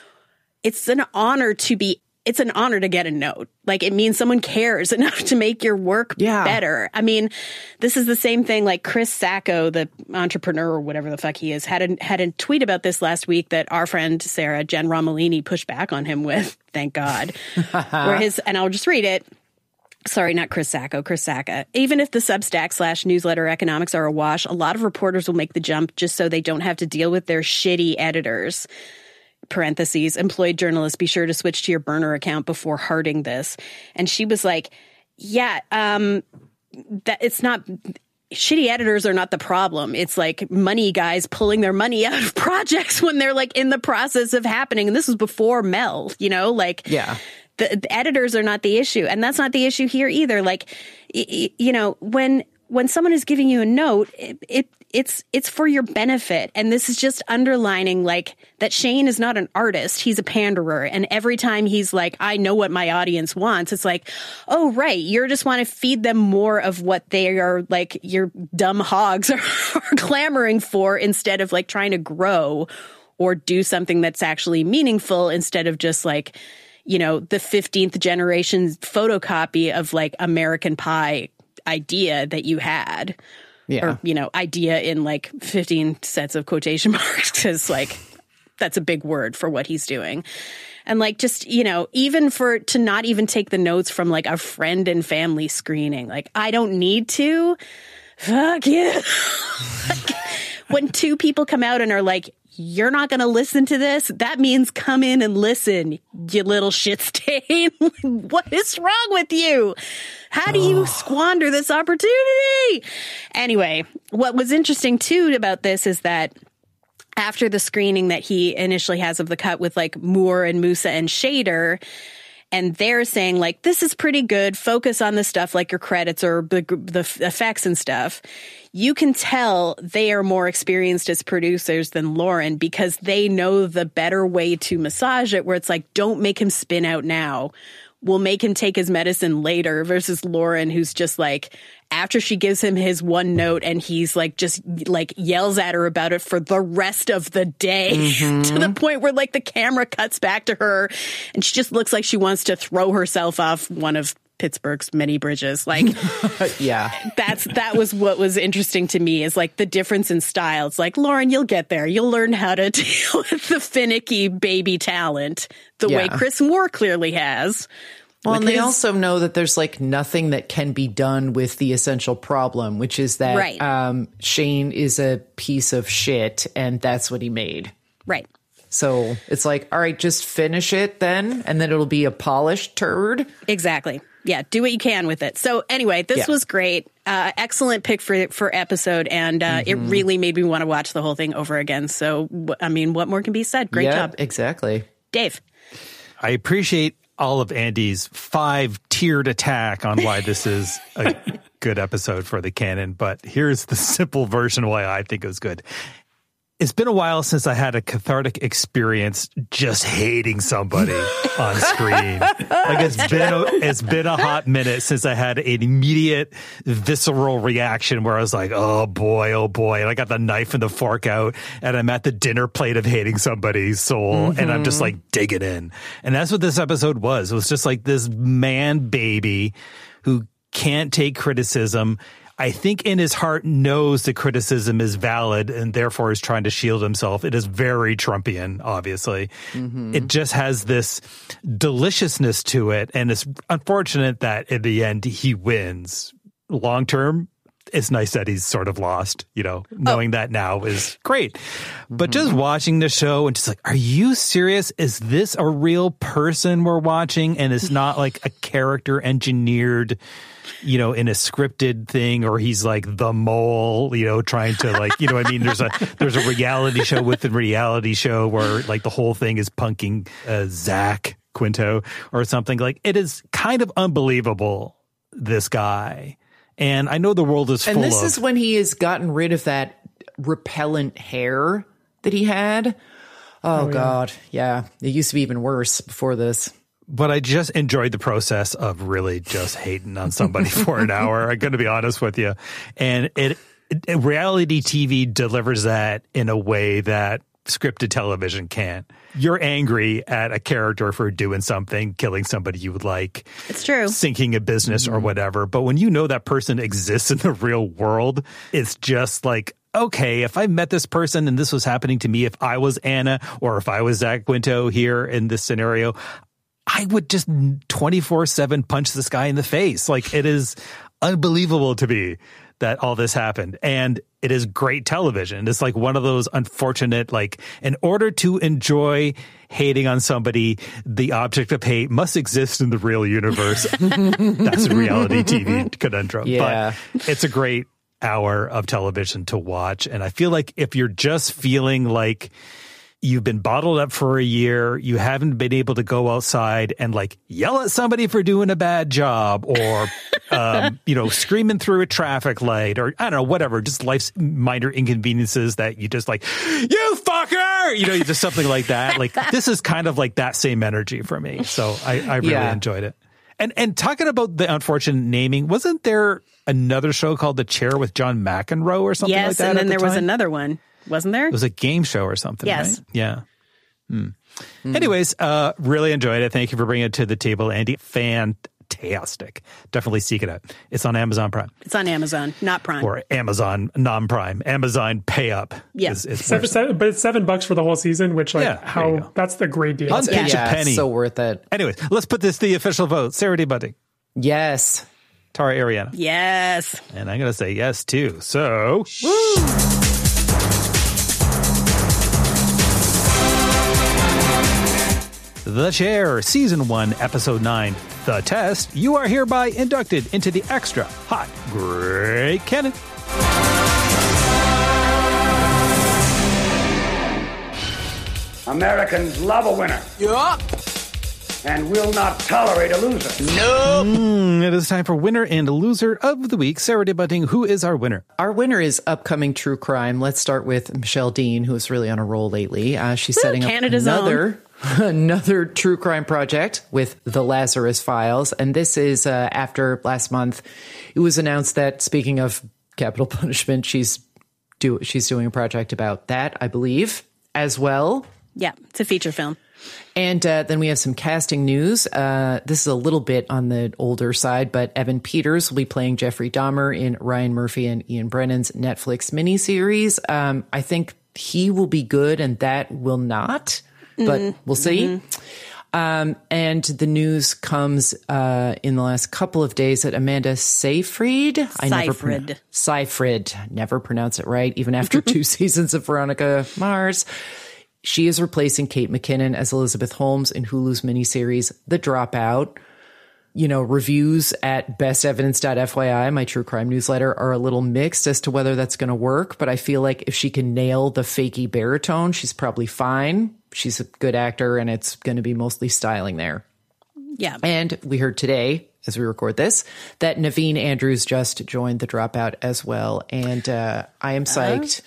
It's an honor to be, it's an honor to get a note. Like it means someone cares enough to make your work
yeah.
better. I mean, this is the same thing like Chris Sacco, the entrepreneur or whatever the fuck he is, had a, had a tweet about this last week that our friend Sarah, Jen Romolini, pushed back on him with, thank God. Where his, and I'll just read it. Sorry, not Chris Sacco, Chris Sacca. Even if the Substack slash newsletter economics are a wash, a lot of reporters will make the jump just so they don't have to deal with their shitty editors. Parentheses, employed journalists, be sure to switch to your burner account before hearting this. And she was like, yeah, um, that it's not... Shitty editors are not the problem. It's like money guys pulling their money out of projects when they're like in the process of happening. And this was before Mel, you know, like...
Yeah.
The, the editors are not the issue. And that's not the issue here either. Like, y- you know, when when someone is giving you a note, it, it it's it's for your benefit. And this is just underlining like that Shane is not an artist. He's a panderer. And every time he's like, I know what my audience wants, it's like, oh, right. You just want to feed them more of what they are like your dumb hogs are, are clamoring for instead of like trying to grow or do something that's actually meaningful instead of just like, you know, the fifteenth generation photocopy of like American Pie idea that you had.
Yeah.
Or, you know, idea in like fifteen sets of quotation marks because like that's a big word for what he's doing. And like just, you know, even for to not even take the notes from like a friend and family screening, like I don't need to. Fuck you. Like, when two people come out and are like, you're not going to listen to this, that means come in and listen, you little shit stain. What is wrong with you? How do you squander this opportunity? Anyway, what was interesting too about this is that after the screening that he initially has of the cut with like Moore and Musa and Shader, and they're saying like, this is pretty good. Focus on the stuff like your credits or the, the effects and stuff. You can tell they are more experienced as producers than Lauren because they know the better way to massage it where it's like, don't make him spin out now. We'll make him take his medicine later versus Lauren, who's just like, after she gives him his one note and he's like, just like yells at her about it for the rest of the day mm-hmm. to the point where like the camera cuts back to her and she just looks like she wants to throw herself off one of Pittsburgh's many bridges. Like,
yeah,
that's, that was what was interesting to me is like the difference in style. It's like, Lauren, you'll get there. You'll learn how to deal with the finicky baby talent the yeah. way Chris Moore clearly has.
Well, and
his...
they also know that there's like nothing that can be done with the essential problem, which is that
right.
um, Shane is a piece of shit and that's what he made.
Right.
So it's like, all right, just finish it then, and then it'll be a polished turd.
Exactly. Yeah, do what you can with it. So anyway, this
yeah.
was great. Uh, excellent pick for for episode, and uh, mm-hmm. it really made me want to watch the whole thing over again. So, I mean, what more can be said? Great
yeah,
job.
Exactly.
Dave.
I appreciate all of Andy's five-tiered attack on why this is a good episode for the canon, but here's the simple version why I think it was good. It's been a while since I had a cathartic experience just hating somebody on screen. Like it's been a, it's been a hot minute since I had an immediate visceral reaction where I was like, oh boy, oh boy. And I got the knife and the fork out and I'm at the dinner plate of hating somebody's soul mm-hmm. and I'm just like digging in. And that's what this episode was. It was just like this man baby who can't take criticism. I think in his heart knows the criticism is valid and therefore is trying to shield himself. It is very Trumpian, obviously. Mm-hmm. It just has this deliciousness to it. And it's unfortunate that in the end he wins. Long term, it's nice that he's sort of lost, you know, knowing oh. that now is great. But mm-hmm. just watching the show and just like, are you serious? Is this a real person we're watching? And it's not like a character engineered, you know, in a scripted thing, or he's like the mole, you know, trying to like, you know what I mean? There's a, there's a reality show within reality show where like the whole thing is punking uh, Zach Quinto or something. Like it is kind of unbelievable, this guy. And I know the world is full of...
And this is when he has gotten rid of that repellent hair that he had. Oh, oh God. Yeah. yeah. It used to be even worse before this.
But I just enjoyed the process of really just hating on somebody for an hour. I'm going to be honest with you. And it, it reality T V delivers that in a way that scripted television can't. You're angry at a character for doing something, killing somebody you would like.
It's true.
Sinking a business mm-hmm. or whatever. But when you know that person exists in the real world, it's just like, okay, if I met this person and this was happening to me, if I was Anna or if I was Zach Quinto here in this scenario, I would just twenty-four seven punch this guy in the face. Like, it is unbelievable to me that all this happened. And it is great television. It's like one of those unfortunate, like, in order to enjoy hating on somebody, the object of hate must exist in the real universe. That's a reality T V conundrum.
Yeah.
But it's a great hour of television to watch. And I feel like if you're just feeling like you've been bottled up for a year, you haven't been able to go outside and like yell at somebody for doing a bad job or, um, you know, screaming through a traffic light or I don't know, whatever, just life's minor inconveniences that you just like, you fucker, you know, just something like that. Like this is kind of like that same energy for me. So I, I really yeah. enjoyed it. And, and talking about the unfortunate naming, wasn't there another show called The Chair with John McEnroe or something
yes,
like that?
And then
the
there
time?
was another one. Wasn't there?
It was a game show or something,
yes.
right? Yeah. Hmm. Mm. Anyways, uh, really enjoyed it. Thank you for bringing it to the table, Andy. Fantastic. Definitely seek it out. It's on Amazon Prime.
It's on Amazon, not Prime.
Or Amazon non-Prime. Amazon pay up.
Yeah.
Is, is
seven, seven, but it's seven bucks for the whole season, which like
yeah,
how that's the great deal.
Unpitch
yeah,
a penny.
So worth it.
Anyways, let's put this the official vote. Sarah D. Bunting.
Yes.
Tara Ariana.
Yes.
And I'm going to say yes too. So, woo! The Chair, Season one, Episode nine, The Test. You are hereby inducted into the Extra Hot Great Canon.
Americans love a winner.
Yeah.
And will not tolerate a loser.
No.
Mm, it is time for winner and loser of the week. Sarah D. Bunting, who is our winner?
Our winner is upcoming true crime. Let's start with Michelle Dean, who is really on a roll lately. Uh, she's
Woo,
setting up
Canada's
another another true crime project with The Lazarus Files. And this is uh, after last month, it was announced that, speaking of capital punishment, she's do she's doing a project about that, I believe, as well.
Yeah, it's a feature film.
And uh, then we have some casting news. Uh, this is a little bit on the older side, but Evan Peters will be playing Jeffrey Dahmer in Ryan Murphy and Ian Brennan's Netflix miniseries. Um, I think he will be good and that will not, but mm-hmm. we'll see. Mm-hmm. Um, and the news comes uh, in the last couple of days that Amanda Seyfried, I never
Seyfried.
Seyfried, never pronounce it right, even after two seasons of Veronica Mars. She is replacing Kate McKinnon as Elizabeth Holmes in Hulu's miniseries, The Dropout. You know, reviews at best evidence dot f y i, my true crime newsletter, are a little mixed as to whether that's going to work. But I feel like if she can nail the fakey baritone, she's probably fine. She's a good actor, and it's going to be mostly styling there.
Yeah.
And we heard today, as we record this, that Naveen Andrews just joined The Dropout as well. And uh, I am psyched. Uh-huh.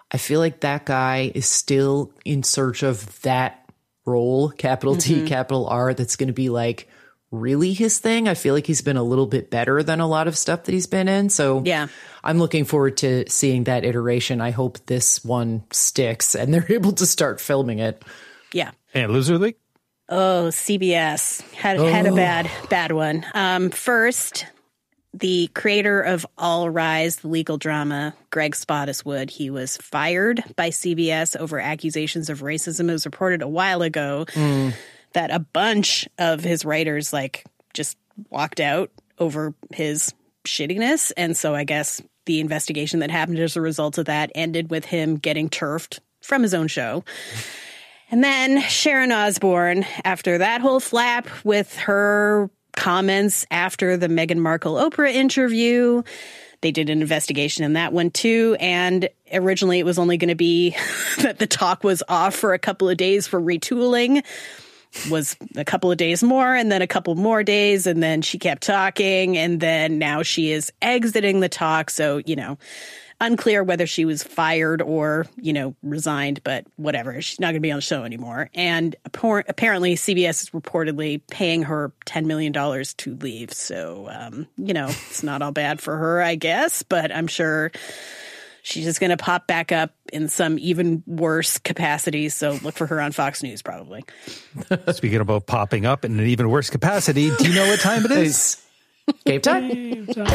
I feel like that guy is still in search of that role, capital T,
Mhm.
capital R, that's going to be like really his thing. I feel like he's been a little bit better than a lot of stuff that he's been in. So
yeah,
I'm looking forward to seeing that iteration. I hope this one sticks and they're able to start filming it.
Yeah.
And Loser League?
Oh, C B S had had a bad bad one. Um, first, the creator of All Rise, the legal drama, Greg Spottiswoode, he was fired by C B S over accusations of racism. It was reported a while ago
Mm.
that a bunch of his writers like just walked out over his shittiness, and so I guess the investigation that happened as a result of that ended with him getting turfed from his own show. And then Sharon Osbourne, after that whole flap with her comments after the Meghan Markle Oprah interview, they did an investigation in that one too. And originally it was only going to be that the talk was off for a couple of days for retooling. Was a couple of days more and then a couple more days. And then she kept talking. And then now she is exiting the talk. So, you know, unclear whether she was fired or, you know, resigned, but whatever. She's not going to be on the show anymore. And apparently C B S is reportedly paying her ten million dollars to leave. So, um, you know, it's not all bad for her, I guess, but I'm sure she's just going to pop back up in some even worse capacity. So look for her on Fox News, probably.
Speaking about popping up in an even worse capacity, do you know what time it is?
Game time?
Game time.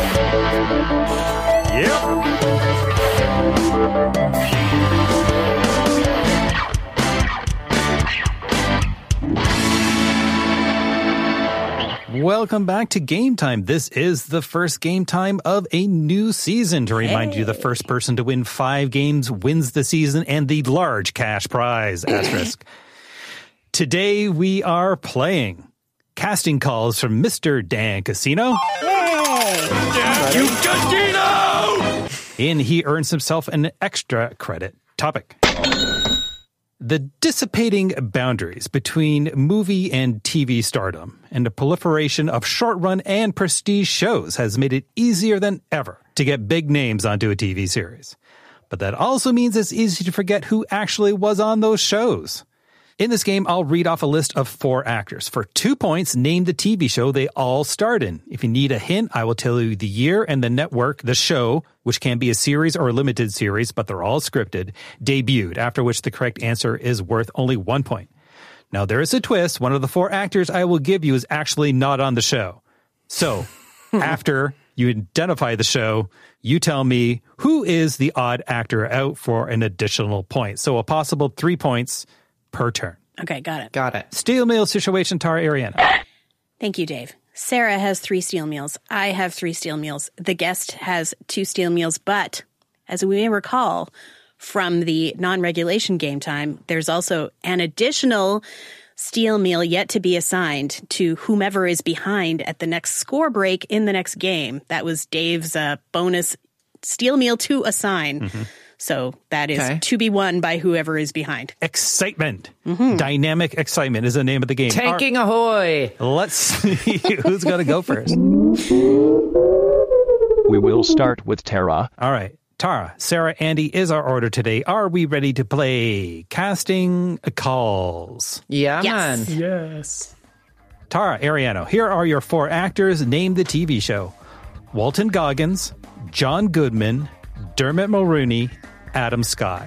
Welcome back to Game Time. This is the first Game Time of a new season. To remind
Hey.
you, the first person to win five games wins the season and the large cash prize, asterisk. Today we are playing casting calls from Mister Dan Casino.
You Casino!
And he earns himself an extra credit topic. The dissipating boundaries between movie and T V stardom and the proliferation of short-run and prestige shows has made it easier than ever to get big names onto a T V series. But that also means it's easy to forget who actually was on those shows. In this game, I'll read off a list of four actors. For two points, name the T V show they all starred in. If you need a hint, I will tell you the year and the network the show, which can be a series or a limited series, but they're all scripted, debuted, after which the correct answer is worth only one point. Now, there is a twist. One of the four actors I will give you is actually not on the show. So, after you identify the show, you tell me who is the odd actor out for an additional point. So, a possible three points per turn.
Okay, got it.
Got it.
Steel Mill situation, Tara Ariana.
Thank you, Dave. Sarah has three steel meals. I have three steel meals. The guest has two steel meals, but as we may recall from the non-regulation game time, there's also an additional steel meal yet to be assigned to whomever is behind at the next score break in the next game. That was Dave's uh, bonus steel meal to assign. Mm-hmm. So that is
Okay.
to be won by whoever is behind.
Excitement. Mm-hmm. Dynamic excitement is the name of the game.
Tanking ahoy!
Let's see who's going to go first.
We will start with Tara.
All right. Tara, Sarah, Andy is our order today. Are we ready to play casting calls?
Yeah,
Yes.
man.
Yes.
Tara, Ariano, here are your four actors. Name the T V show. Walton Goggins, John Goodman, Dermot Mulroney, Adam Scott.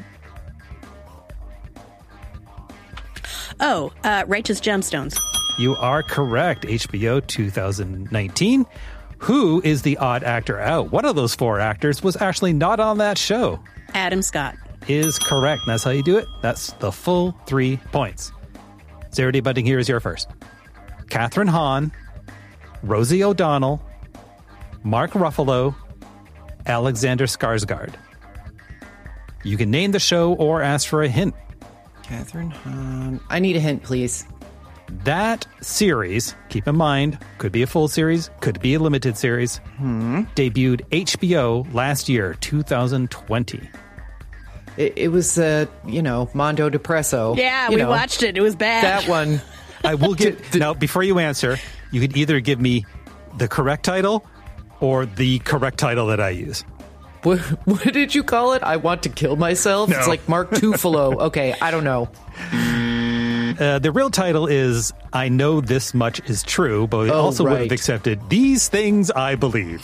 Oh, uh, Righteous Gemstones.
You are correct. H B O two thousand nineteen. Who is the odd actor out? One of those four actors was actually not on that show.
Adam Scott.
Is correct. That's how you do it. That's the full three points. Sarah D. Bunting here is your first. Catherine Hahn, Rosie O'Donnell, Mark Ruffalo, Alexander Skarsgård. You can name the show or ask for a hint.
Catherine Hahn. I need a hint, please.
That series, keep in mind, could be a full series, could be a limited series,
Hmm.
debuted H B O last year, two thousand twenty.
It, it was, uh, you know, Mondo Depresso.
Yeah,
You
we
know,
watched it. It was bad.
that one.
I will give, now, before you answer, you can either give me the correct title or the correct title that I use.
What, what did you call it? I want to kill myself?
No.
It's like Mark Ruffalo. Okay, I don't know.
Uh, the real title is I Know This Much Is True, but we
Oh,
also would
right.
have accepted These Things I Believe.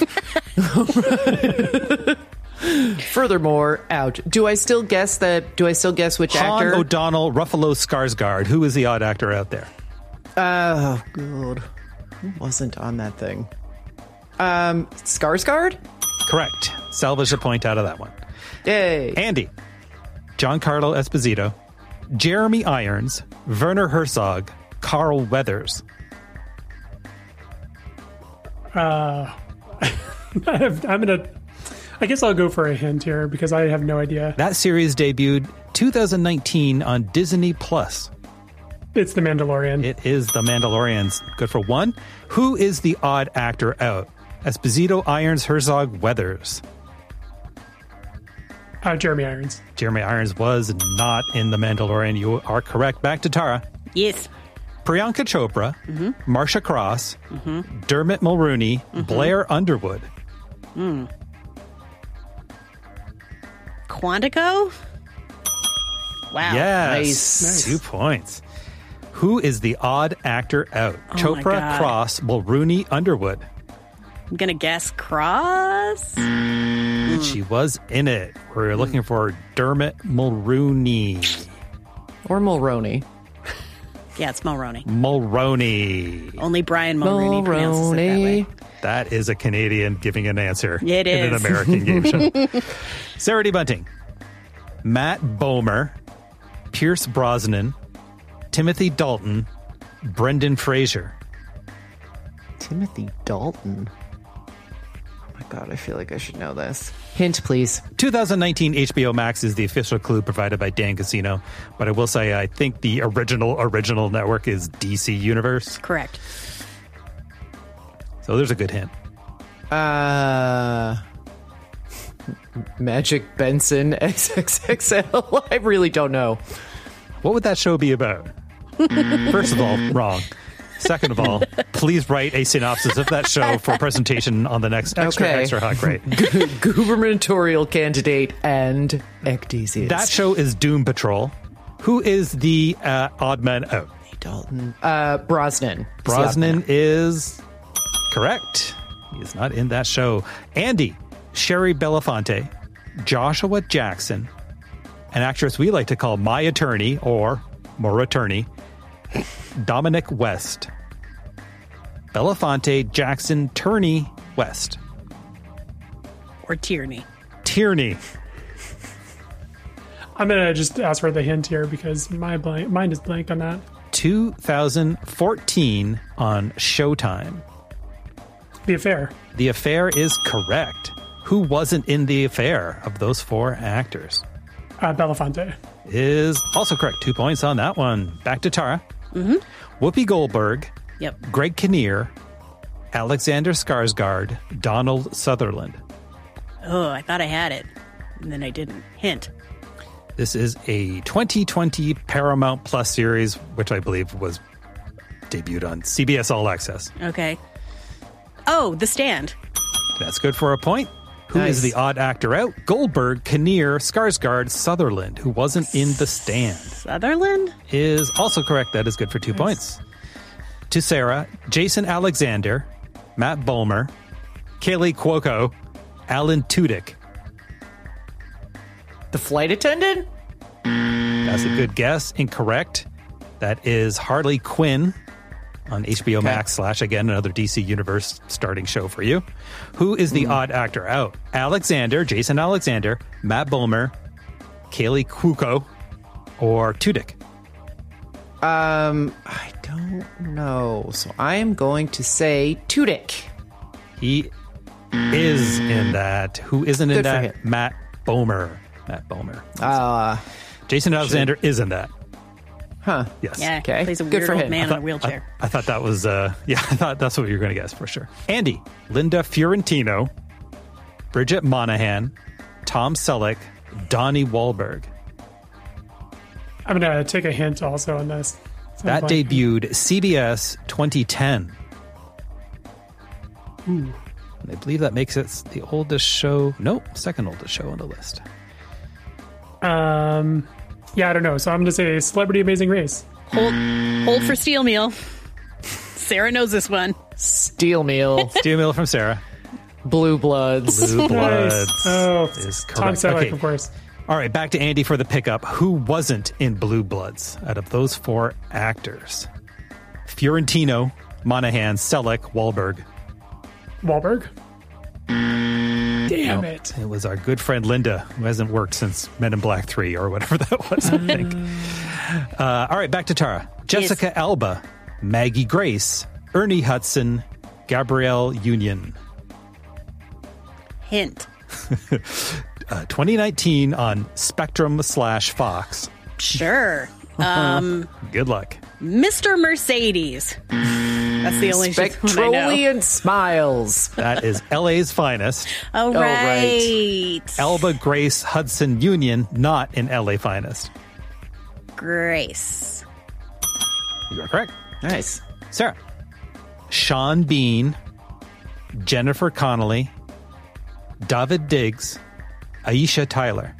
Furthermore, ouch. Do I still guess that? Do I still guess which
Han
actor?
O'Donnell, Ruffalo Skarsgård. Who is the odd actor out there?
Oh, God. Who wasn't on that thing? Um, Skarsgård?
Correct. Salvage a point out of that one.
Yay.
Andy. Giancarlo Esposito. Jeremy Irons. Werner Herzog. Carl Weathers.
Uh, I have, I'm going to... I guess I'll go for a hint here because I have no idea.
That series debuted two thousand nineteen on Disney Plus.
It's The Mandalorian.
It is The Mandalorians. Good for one. Who is the odd actor out? Esposito, Irons, Herzog, Weathers.
Uh, Jeremy Irons.
Jeremy Irons was not in The Mandalorian. You are correct. Back to Tara.
Yes.
Priyanka Chopra,
Mm-hmm.
Marsha Cross,
Mm-hmm.
Dermot Mulroney,
Mm-hmm.
Blair Underwood.
Hmm. Quantico? Wow.
Yes.
Nice.
Two points. Who is the odd actor out?
Oh my
Chopra,
God.
Cross, Mulroney, Underwood.
I'm going to guess Cross.
She was in it. We're looking for Dermot Mulroney.
Or Mulroney.
Yeah, it's Mulroney.
Mulroney.
Only Brian Mulroney pronounces it that way.
That is a Canadian giving an answer
It
in an
is.
American game show. Sarah D. Bunting. Matt Bomer. Pierce Brosnan. Timothy Dalton. Brendan Fraser.
Timothy Dalton. Oh my God, I feel like I should know this. Hint, please.
twenty nineteen H B O Max is the official clue provided by Dan Casino, but I will say I think the original original network is D C Universe.
Correct.
So there's a good hint.
Uh, Magic Benson X X X L. I really don't know.
What would that show be about? First of all, wrong. Second of all, please write a synopsis of that show for presentation on the next Extra
Okay.
Extra Hot Grade.
Gubernatorial candidate and Ecdesius.
That show is Doom Patrol. Who is the uh, odd man out?
Dalton. Uh, Brosnan.
Brosnan is correct. He is not in that show. Andy, Sherry Belafonte, Joshua Jackson, an actress we like to call My Attorney or More Attorney, Dominic West. Belafonte, Jackson, Turney, West.
Or Tierney.
Tierney.
I'm going to just ask for the hint here because my blank, mind is blank on that.
two thousand fourteen on Showtime.
The Affair.
The Affair is correct. Who wasn't in The Affair of those four actors?
Uh, Belafonte.
Is also correct. Two points on that one. Back to Tara.
Mm-hmm.
Whoopi Goldberg.
Yep.
Greg Kinnear. Alexander Skarsgård. Donald Sutherland.
Oh, I thought I had it. And then I didn't. Hint.
This is a twenty twenty Paramount Plus series, which I believe was debuted on C B S All Access.
Okay. Oh, The Stand.
That's good for a point. Who is
Nice.
the odd actor out? Goldberg, Kinnear, Skarsgård, Sutherland, who wasn't in The Stand.
Sutherland?
Is also correct. That is good for two points. To Sarah, Jason Alexander, Matt Bomer, Kaylee Cuoco, Alan Tudyk.
The flight attendant?
That's a good guess. Incorrect. That is Harley Quinn on H B O Max slash, again, another D C Universe starting show for you. Who is the odd actor out? Alexander, Jason Alexander, Matt Bomer, Kaylee Cuoco, or Tudyk?
Um, I don't know. So I am going to say Tudyk.
He is in that. Who isn't in
Good for
that?
him.
Matt Bomer. Matt Bomer.
Uh,
Jason Alexander is in that.
huh.
Yes.
Yeah,
Okay.
plays a
Good
weird
for
old
him.
man
I
in
thought,
a wheelchair.
I, I thought that was, uh, yeah, I thought that's what you were going to guess for sure. Andy, Linda Fiorentino, Bridget Monahan, Tom Selleck, Donnie Wahlberg.
I'm going to take a hint also on this. So
That
I'm blanking.
debuted C B S twenty ten.
Ooh.
And I believe that makes it the oldest show. Nope, second oldest show on the list.
Um, yeah, I don't know. So I'm going to say Celebrity Amazing Race.
Hold, hold for Steel Meal. Sarah knows this one.
Steel Meal.
Steel Meal from Sarah.
Blue Bloods.
Blue Bloods.
Nice. Oh,
is correct.
Tom Selleck,
Okay.
of course.
All right, back to Andy for the pickup. Who wasn't in Blue Bloods out of those four actors? Fiorentino, Monahan, Selleck, Wahlberg.
Wahlberg? Damn
No,
it.
It was our good friend Linda, who hasn't worked since Men in Black three or whatever that was, I think. Uh, all right, back to Tara. Jessica
Yes.
Alba, Maggie Grace, Ernie Hudson, Gabrielle Union.
Hint.
Uh, twenty nineteen on Spectrum slash Fox.
Sure. Um,
Good luck.
Mister Mercedes. That's the only one I know.
Spectrolian Smiles.
That is L A's finest.
Oh,
Oh,
right.
right.
Alba Grace Hudson Union, not in L A finest.
Grace.
You are correct.
Nice.
Sarah. Sean Bean, Jennifer Connelly, David Diggs, Aisha Tyler.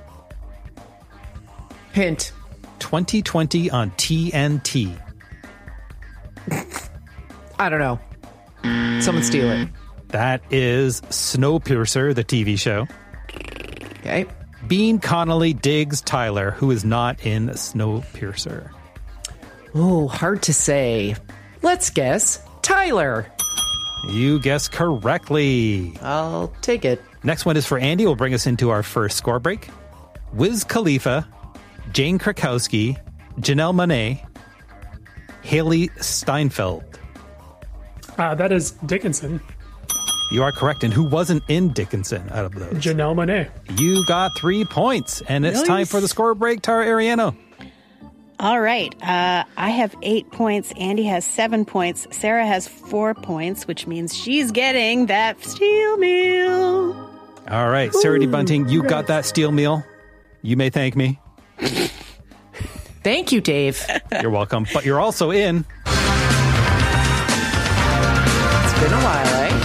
Hint.
twenty twenty on T N T.
I don't know. Someone steal it.
That is Snowpiercer, the T V show.
Okay.
Bean, Connolly, Diggs, Tyler, who is not in Snowpiercer.
Oh, hard to say. Let's guess. Tyler.
You guessed correctly.
I'll take it.
Next one is for Andy. Will bring us into our first score break. Wiz Khalifa, Jane Krakowski, Janelle Monáe, Haley Steinfeld.
Uh, that is Dickinson.
You are correct. And who wasn't in Dickinson out of those?
Janelle Monáe.
You got three points. And it's
Nice.
time for the score break. Tara Ariano.
All right. Uh, I have eight points. Andy has seven points. Sarah has four points, which means she's getting that steel meal.
All right. Sarah D. Bunting, you got that steel meal. You may thank me.
Thank you, Dave.
You're welcome. But you're also in.
It's been a while, eh?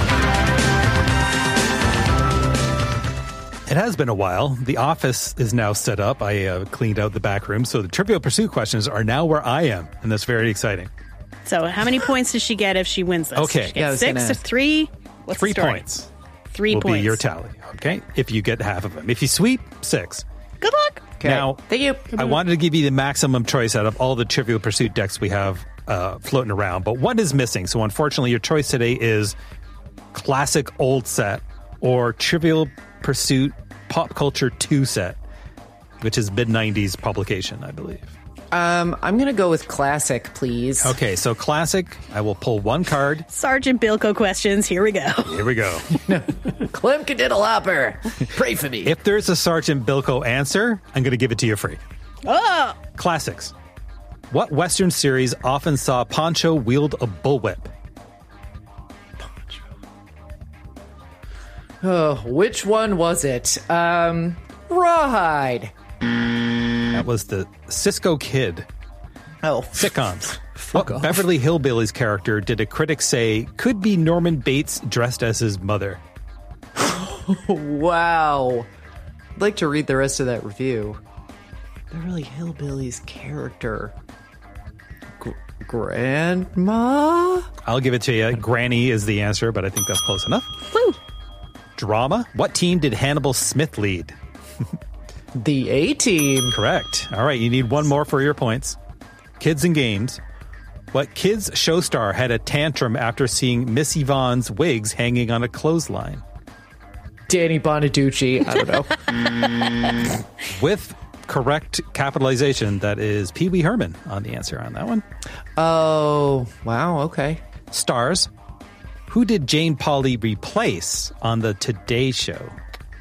It has been a while. The office is now set up. I uh, cleaned out the back room. So the Trivial Pursuit questions are now where I am. And that's very exciting.
So how many points does she get if she wins this?
Okay.
She gets
Yeah, I was
six
gonna
or
ask.
three? What's
Three
the story?
points
Three
will
points.
be your tally. Okay. If you get half of them. If you sweep, six.
Good luck.
Okay.
Now,
Thank you.
I wanted to give you the maximum choice out of all the Trivial Pursuit decks we have uh, floating around, but one is missing. So unfortunately, your choice today is Classic Old Set or Trivial Pursuit Pop Culture two Set, which is mid nineties publication, I believe.
Um, I'm going to go with Classic, please.
Okay, so Classic, I will pull one card.
Sergeant Bilko questions. Here we go.
Here we go.
Clem Cadiddle-Hopper. Pray for me.
If there's a Sergeant Bilko answer, I'm going to give it to you free.
Oh,
Classics. What Western series often saw Poncho wield a bullwhip?
Oh, which one was it? Um, Rawhide.
That was the Cisco Kid.
Oh,
Sitcoms.
Fuck
What
off.
Beverly Hillbillies character did a critic say could be Norman Bates dressed as his mother?
wow. I'd like to read the rest of that review. Beverly Hillbillies character. Gr- Grandma?
I'll give it to you. Granny is the answer, but I think that's close enough.
woo.
Drama. What team did Hannibal Smith lead?
The A-Team.
Correct. All right, you need one more for your points. Kids and games. What kids show star had a tantrum after seeing Miss Yvonne's wigs hanging on a clothesline?
Danny Bonaducci. I don't know.
With correct capitalization, that is Pee Wee Herman on the answer on that one.
Oh, wow. Okay.
Stars. Who did Jane Pauley replace on the Today Show?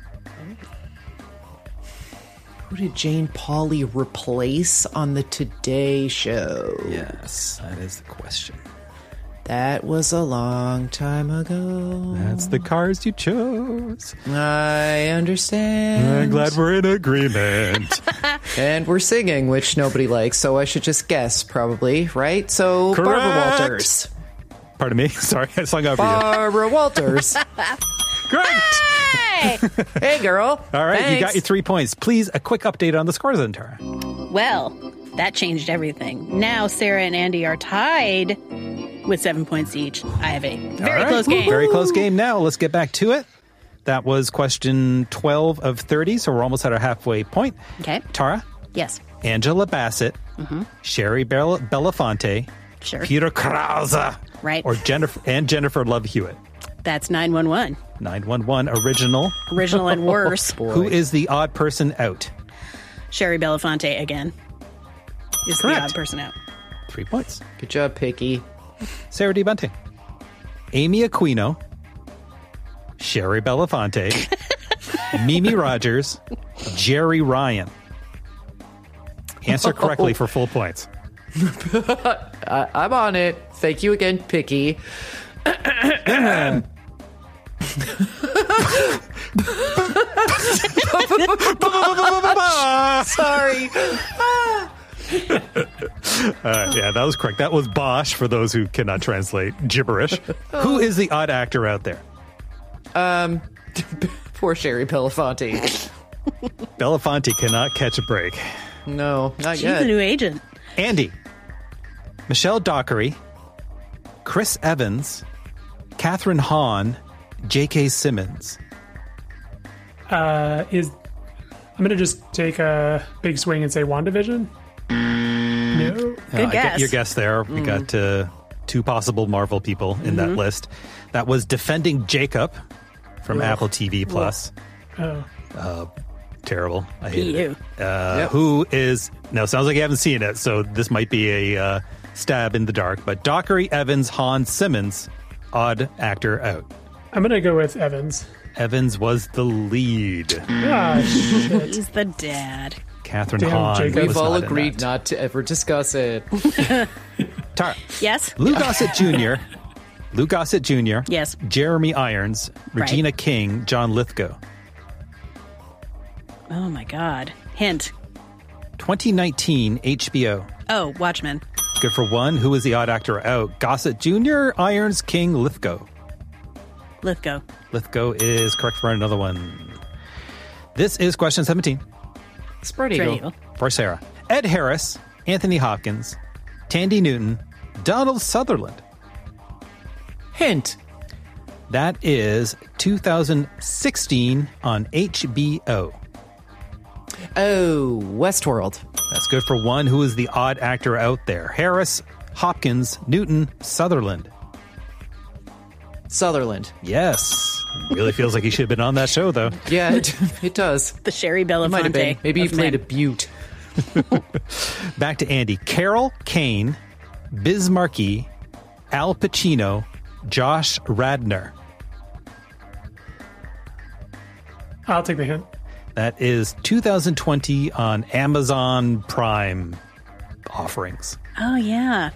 Who did Jane Pauley replace on the Today Show?
Yes, that is the question.
That was a long time ago.
That's the cards you chose.
I understand.
I'm glad we're in agreement.
And we're singing, which nobody likes, so I should just guess, probably, right? So,
Correct.
Barbara Walters.
Pardon me. Sorry, I slung out for you.
Barbara Walters.
Correct.
Hey!
Hey, girl.
All right,
Thanks.
you got your three points. Please, a quick update on the scores then, Tara.
Well, that changed everything. Now Sarah and Andy are tied with seven points each. I have a very
All right.
close game.
Very close game now. Let's get back to it. That was question twelve of thirty, so we're almost at our halfway point.
Okay.
Tara,
Yes.
Angela Bassett,
Mm-hmm.
Sherry Bell- Belafonte,
Sure.
Peter Krause,
Right.
or Jennifer and Jennifer Love Hewitt.
That's nine one one.
nine one one original.
Original and worse.
Who is the odd person out?
Sherry Belafonte again. Is
Correct.
the odd person out.
Three points.
Good job, Picky.
Sarah D. Bunting, Amy Aquino, Sherry Belafonte, Mimi Rogers, Jerry Ryan. Answer correctly for full points.
I, I'm on it. Thank you again, Picky. Sorry.
Uh, yeah, that was correct. That was Bosch for those who cannot translate gibberish. Who is the odd actor out there?
Um, poor Sherry Belafonte.
Belafonte cannot catch a break.
No, not
She's
yet.
the new agent.
Andy, Michelle Dockery, Chris Evans, Catherine Hahn, J K. Simmons.
Uh, is I'm going to just take a big swing and say WandaVision. No.
Good
Uh, I get
guess.
your guess there. We got uh, two possible Marvel people in that list. That was Defending Jacob from Apple T V Plus.
Oh.
Uh, terrible. I hate
You.
it. Uh, Who is now? Sounds like you haven't seen it, so this might be a uh, stab in the dark. But Dockery, Evans, Hahn, Simmons, odd actor out.
I'm going to go with Evans.
Evans was the lead.
Ah, shit.
He's the dad.
Catherine
Damn,
Hahn.
Jacob.
was
We've all
not in
agreed
that.
not to ever discuss it.
Tara.
Yes?
Lou Gossett Junior Lou Gossett Junior
Yes.
Jeremy Irons, Regina King, John Lithgow.
Oh my God. Hint.
twenty nineteen H B O.
Oh, Watchmen.
Good for one. Who is the odd actor out? Gossett Junior, Irons, King, Lithgow.
Lithgow.
Lithgow is correct for another one. This is question seventeen.
Spread
Spread
eagle.
eagle.
For Sarah. Ed Harris, Anthony Hopkins, Tandy Newton, Donald Sutherland.
Hint.
That is two thousand sixteen on H B O.
Oh, Westworld.
That's good for one. Who is the odd actor out there? Harris, Hopkins, Newton, Sutherland.
Sutherland.
Yes. Really feels like he should have been on that show, though.
Yeah, it, it does.
The Sherry Belafonte.
Might have been. Maybe he
of
played a
men.
Butte.
Back to Andy. Carol Kane, Biz Markie, Al Pacino, Josh Radnor.
I'll take the hint.
That is two thousand twenty on Amazon Prime offerings.
Oh, yeah.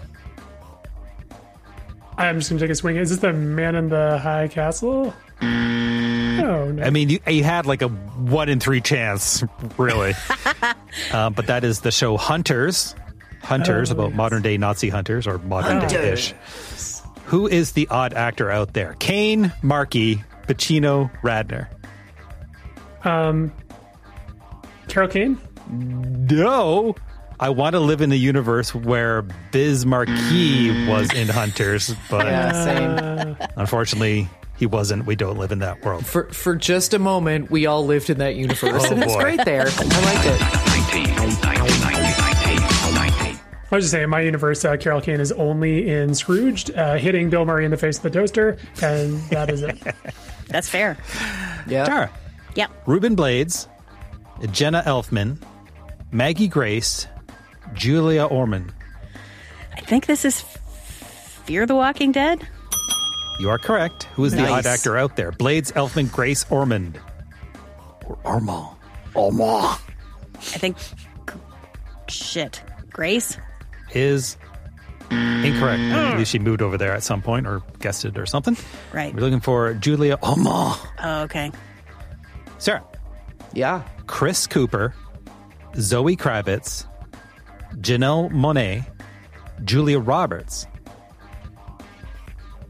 I'm just going to take a swing. Is this the Man in the High Castle? No, no.
I mean, you, you had like a one in three chance, really. uh, but that is the show Hunters. Hunters,
Oh,
about
yes.
modern day Nazi hunters, or modern day ish. Who is the odd actor out there? Kane, Markey, Pacino, Radnor.
Um, Carol Kane?
No. I want to live in a universe where Biz Markie was in Hunters, but
Yeah, same.
unfortunately, he wasn't. We don't live in that world.
For for just a moment, we all lived in that universe,
Oh,
and it's
boy.
great there. I liked it.
I was just saying, in my universe, uh, Carol Kane is only in Scrooged, uh, hitting Bill Murray in the face with the toaster, and that is it.
That's fair.
Yeah.
Tara.
Yep.
Ruben Blades, Jenna Elfman, Maggie Grace, Julia Ormond.
I think this is Fear the Walking Dead.
You are correct. Who is the
Nice.
odd actor out there? Blades, Elfman, Grace, Ormond. Or Ormond. Ormond.
I think. Shit. Grace?
Is incorrect. At least she moved over there at some point or guessed it or something.
Right.
We're looking for Julia Ormond.
Oh, okay.
Sarah.
Yeah.
Chris Cooper, Zoe Kravitz, Janelle Monáe, Julia Roberts.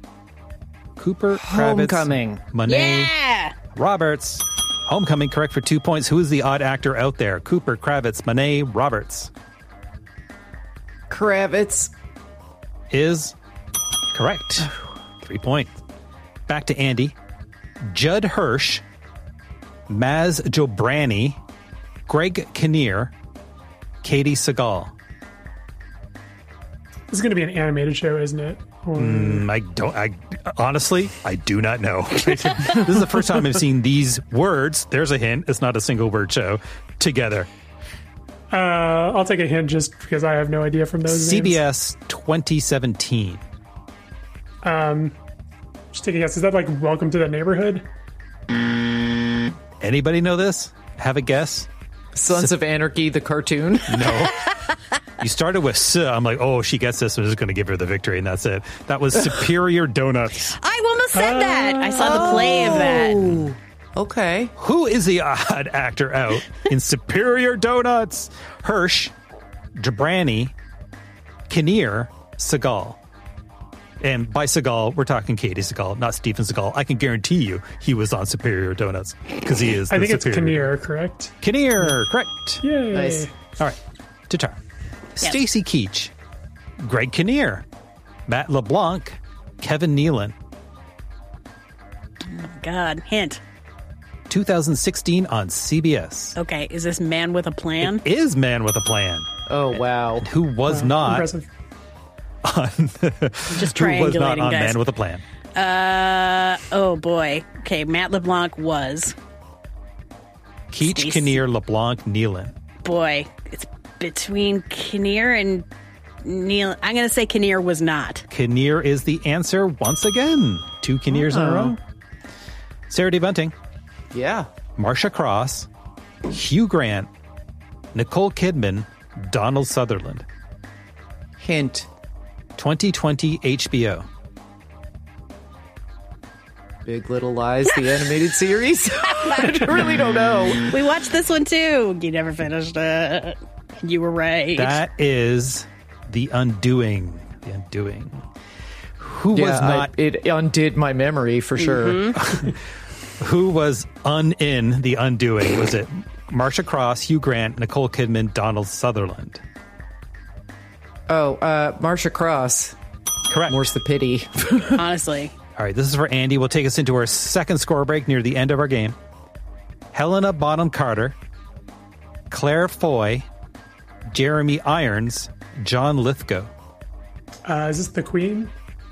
Cooper,
Homecoming.
Kravitz, Monet,
Yeah.
Roberts. Homecoming, correct for two points. Who is the odd actor out there? Cooper, Kravitz, Monet, Roberts.
Kravitz.
Is correct. Three points. Back to Andy. Judd Hirsch, Maz Jobrani, Greg Kinnear, Katie Sagal.
This is going to be an animated show, isn't it? Or...
Mm, I don't. I honestly, I do not know. This is the first time I've seen these words. There's a hint. It's not a single word show together.
Uh, I'll take a hint just because I have no idea from those
C B
names.
S twenty seventeen.
Um, just take a guess. Is that like Welcome to the Neighborhood?
Anybody know this? Have a guess?
Sons
S-
of Anarchy, the cartoon?
No. You started with S. I'm like, oh, she gets this. I'm just going to give her the victory, and that's it. That was Superior Donuts.
I almost said that. I saw the play of that.
Okay.
Who is the odd actor out in Superior Donuts? Hirsch, Jobrani, Kinnear, Seagal. And by Seagal, we're talking Katie Seagal, not Steven Seagal. I can guarantee you he was on Superior Donuts because he is.
I think it's
Superior.
Kinnear, correct?
Kinnear, correct.
Yay.
Nice.
All right, Tatar.
Yes.
Stacy Keach, Greg Kinnear, Matt LeBlanc, Kevin Nealon.
God, hint.
two thousand sixteen on C B S.
Okay, is this Man with a Plan?
It is Man with a Plan.
Oh, wow.
And who was
Wow,
not
impressive.
on
Just
who was not
triangulating,
on
guys.
Man with a Plan.
Uh, oh boy. Okay, Matt LeBlanc was.
Keach,
Stacy.
Kinnear, LeBlanc, Nealon.
Boy, it's between Kinnear and Neil. I'm going to say Kinnear was not.
Kinnear is the answer once again. Two Kinnears in a row. Sarah D. Bunting,
Yeah.
Marsha Cross, Hugh Grant, Nicole Kidman, Donald Sutherland.
Hint.
twenty twenty H B O.
Big Little Lies, the animated series? I really don't know.
We watched this one too. You never finished it. You were right.
That is The Undoing. The Undoing. Who
Yeah,
was not
I, it undid my memory for sure.
Mm-hmm.
who was un in The Undoing? Was it Marsha Cross, Hugh Grant, Nicole Kidman, Donald Sutherland?
Oh, uh, Marsha Cross.
Correct.
More's the pity.
Honestly.
All right, this is for Andy. We'll take us into our second score break near the end of our game. Helena Bonham Carter, Claire Foy, Jeremy Irons, John Lithgow.
Uh, is this the Queen?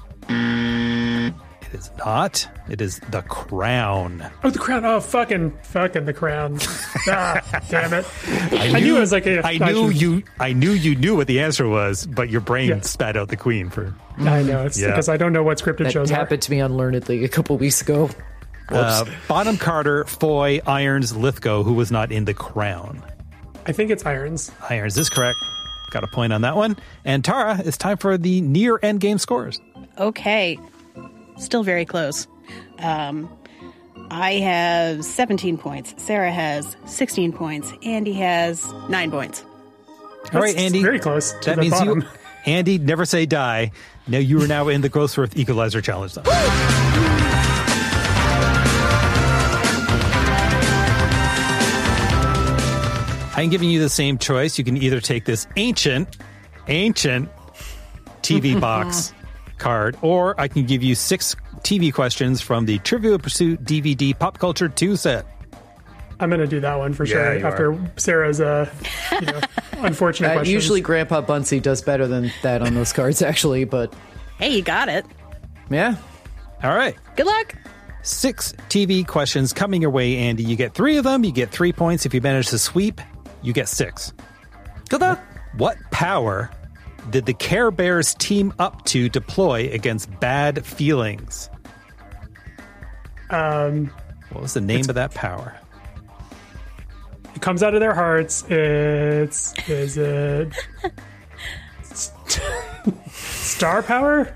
It is not. It is The Crown.
Oh, the Crown. Oh, fucking, fucking the Crown. Ah, damn it.
I,
I knew it was like a.
I knew
should-
you. I knew you knew what the answer was, but your brain
Yeah.
spat out the Queen for.
I know. It's
Yeah.
because I don't know what scripted
That
shows are.
happened to me unlearnedly a couple weeks ago.
Uh, Bonham Carter, Foy, Irons, Lithgow, who was not in The Crown.
I think it's Irons.
Irons is correct. Got a point on that one. And Tara, it's time for the near end game scores.
Okay. Still very close. Um, I have seventeen points. Sarah has sixteen points. Andy has nine points.
All right,
That's
Andy.
very close to
That
the
means
bottom.
you, Andy, never say die. Now you are now in the Grossworth Equalizer Challenge. Though. I'm giving you the same choice. You can either take this ancient, ancient T V box card, or I can give you six T V questions from the Trivial Pursuit D V D Pop Culture two set.
I'm going to do that one for
Yeah,
sure
you
after
are.
Sarah's uh, you know, unfortunate
Uh,
questions.
usually Grandpa Bunsey does better than that on those cards, actually, but
Hey, you got it.
yeah.
All right.
Good luck.
Six T V questions coming your way, Andy. You get three of them. You get three points. If you manage to sweep, you get six.
Good luck.
What power did the Care Bears team up to deploy against bad feelings?
Um,
What was the name of that power?
it comes out of their hearts. It's is it star power?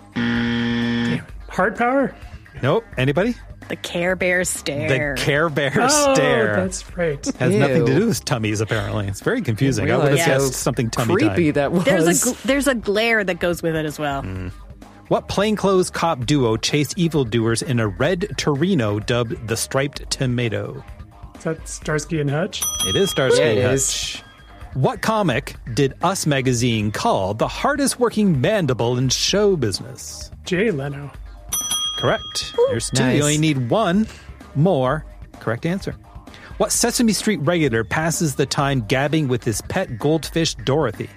Heart power?
Nope. Anybody?
The Care Bears stare.
The Care Bear
Oh,
stare.
that's right.
Has nothing to
Ew.
do with tummies, apparently. It's very confusing. I would have
Realize how
guessed something tummy
creepy
time.
that was.
There's a gl- there's a glare that goes with it as well.
What plainclothes cop duo chased evildoers in a red Torino dubbed the Striped Tomato?
Is that Starsky and Hutch?
It is Starsky
Yeah,
and
it
Hutch.
is.
What comic did Us Magazine call the hardest working mandible in show business?
Jay Leno.
Correct. There's two.
Nice.
You only need one more correct answer. What Sesame Street regular passes the time gabbing with his pet goldfish, Dorothy?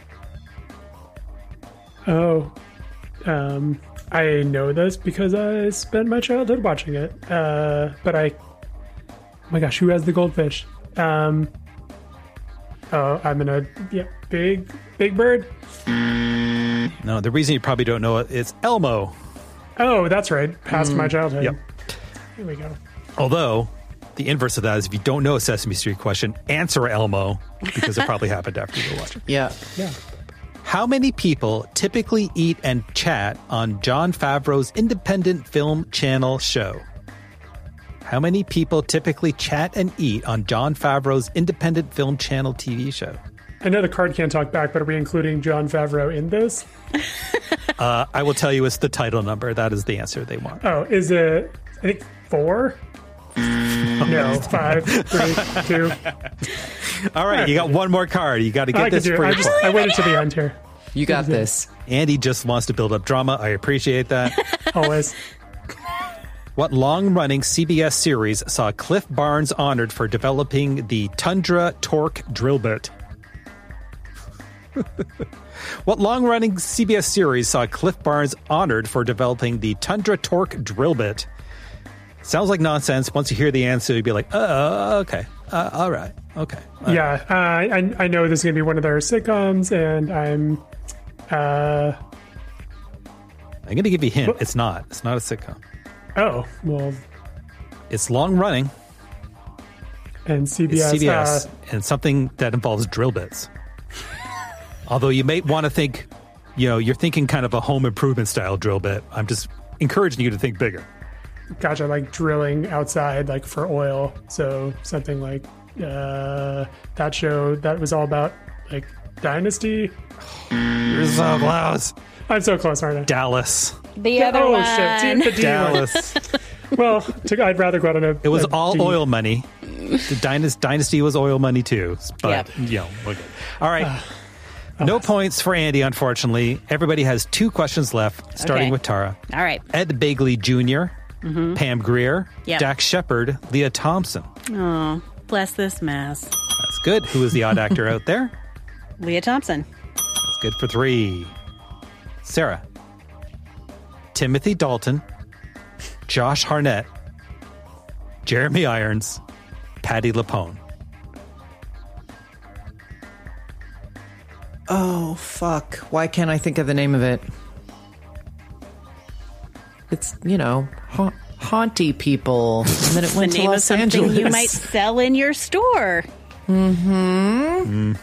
Oh, um, I know this because I spent my childhood watching it. Uh, but I, oh my gosh, who has the goldfish? Um, oh, I'm gonna, yeah, Big, Big Bird.
No, the reason you probably don't know it is Elmo.
Oh, that's right. Past
Mm,
my childhood.
yep.
Here we go.
Although, the inverse of that is if you don't know a Sesame Street question, answer Elmo, because it probably happened after you were watching.
Yeah.
Yeah.
How many people typically eat and chat on Jon Favreau's independent film channel show? How many people typically chat and eat on Jon Favreau's independent film channel T V show?
I know the card can't talk back, but are we including Jon Favreau in this?
Uh, I will tell you it's the title number. That is the answer they want.
Oh, is it, I think, four? No, five, three, two.
All right, you got one more card. You got to
I
get
could
this
do it.
for
I,
your
just,
point.
I waited to the end here.
You got this.
Andy just wants to build up drama. I appreciate that.
Always.
What long-running C B S series saw Cliff Barnes honored for developing the Tundra Torque drill bit? What long-running C B S series saw Cliff Barnes honored for developing the Tundra Torque drill bit? Sounds like nonsense. Once you hear the answer, you'd be like, oh, okay. Uh, all right. Okay. All
Yeah, uh, I, I know this is going to be one of their sitcoms, and I'm... Uh,
I'm going to give you a hint. It's not. It's not a sitcom.
oh, well,
It's long-running.
and C B S...
It's C B S,
Uh,
and something that involves drill bits. Although you may want to think, you know, you're thinking kind of a home improvement style drill bit. I'm just encouraging you to think bigger.
gotcha, like drilling outside, like for oil. So something like uh, that show that was all about, like, Dynasty.
You're so close.
I'm so close, aren't I?
Dallas.
The other
oh,
one.
shit. The D
Dallas.
one. Well, to, I'd rather go out on a...
It was
a
all
D.
oil money. The Dynasty, Dynasty was oil money too. But,
Yep.
you know, okay. All right. No points for Andy, unfortunately. Everybody has two questions left, starting
Okay.
with Tara.
All right.
Ed Begley Junior,
Mhm.
Pam Grier,
Yep.
Dax Shepard, Leah Thompson.
Oh, bless this mess.
That's good. Who is the odd actor out there?
Leah Thompson.
That's good for three. Sarah. Timothy Dalton, Josh Harnett, Jeremy Irons, Patty LaPone.
Oh, fuck. Why can't I think of the name of it? It's, you know, ha- haunty people. And then it
The
went to
name of
Los
something
Angeles.
you might sell in your store.
Mm-hmm.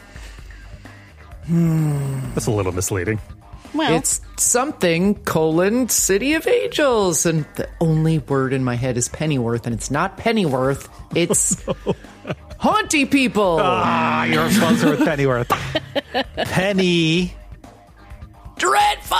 Mm. That's a little misleading.
Well,
It's something, colon, City of Angels. And the only word in my head is Pennyworth, and it's not Pennyworth. It's haunty people.
Ah, you're closer with Pennyworth. Penny.
Dreadful!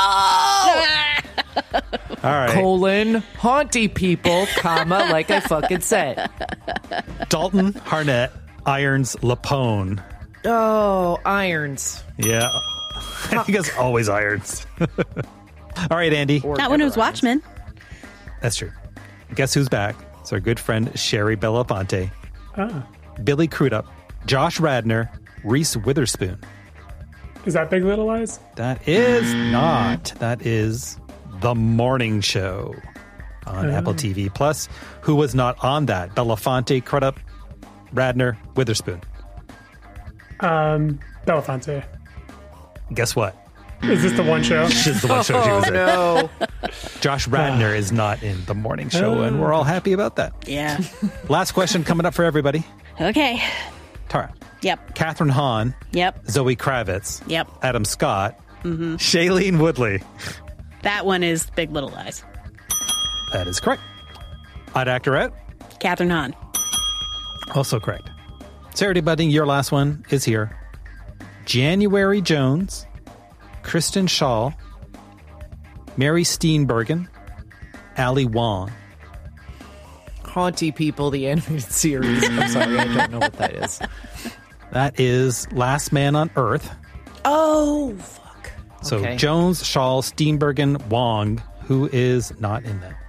All right.
Colon, haunty people, comma, like I fucking said.
Dalton, Harnett, Irons, LaPone.
Oh, irons.
Yeah. I think it's always Irons. All right, Andy.
not when it was Watchmen.
That's true. Guess who's back? It's our good friend Sherry Belafonte,
Ah.
Billy Crudup, Josh Radnor, Reese Witherspoon.
Is that Big Little Lies?
That is not. That is The Morning Show on
Oh.
Apple T V Plus. Who was not on that? Belafonte, Crudup, Radnor, Witherspoon.
Um, Belafonte.
Guess what?
Is this the one show?
This is the one show she was
Oh,
in.
no.
Josh Radnor is not in The Morning Show, and we're all happy about that.
Yeah.
Last question coming up for everybody.
Okay.
Tara.
Yep.
Catherine Hahn,
Yep.
Zoe Kravitz,
Yep.
Adam Scott,
Mm-hmm.
Shailene Woodley.
That one is Big Little Lies.
That is correct. Odd actor out.
Catherine Hahn.
Also correct. Sarah Budding, your last one is here. January Jones, Kristen Shaw, Mary Steenburgen, Ali Wong.
Haunty People, the animated series. I'm sorry, I don't know what that is.
That is Last Man on Earth.
Oh, fuck.
So
Okay.
Jones, Shaw, Steenburgen, Wong, who is not in that?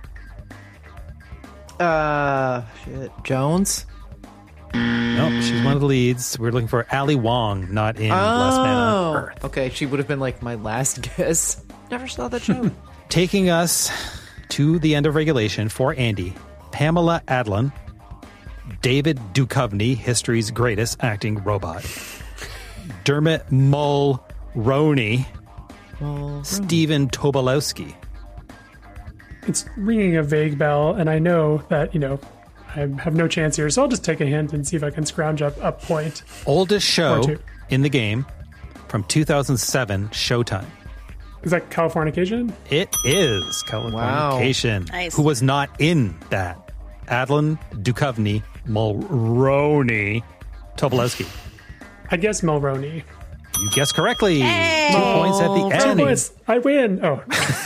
Uh, shit. Jones?
No, she's one of the leads. We're looking for Ali Wong, not in Last Man on
Oh,
Earth.
okay. She would have been like my last guess. Never saw that show.
Taking us to the end of regulation for Andy, Pamela Adlon, David Duchovny, history's greatest acting robot, Dermot Mulroney, Stephen Tobolowsky.
It's ringing a vague bell, and I know that, you know, I have no chance here, so I'll just take a hint and see if I can scrounge up a point.
Oldest show
Or two.
in the game from two thousand seven, Showtime.
Is that Californication?
It is Californication.
Wow. Nice.
Who was not in that? Adlon, Duchovny, Mulroney, Tobolowsky.
I guess Mulroney.
You guessed correctly. Two points at the
Two
end.
points. I win. Oh.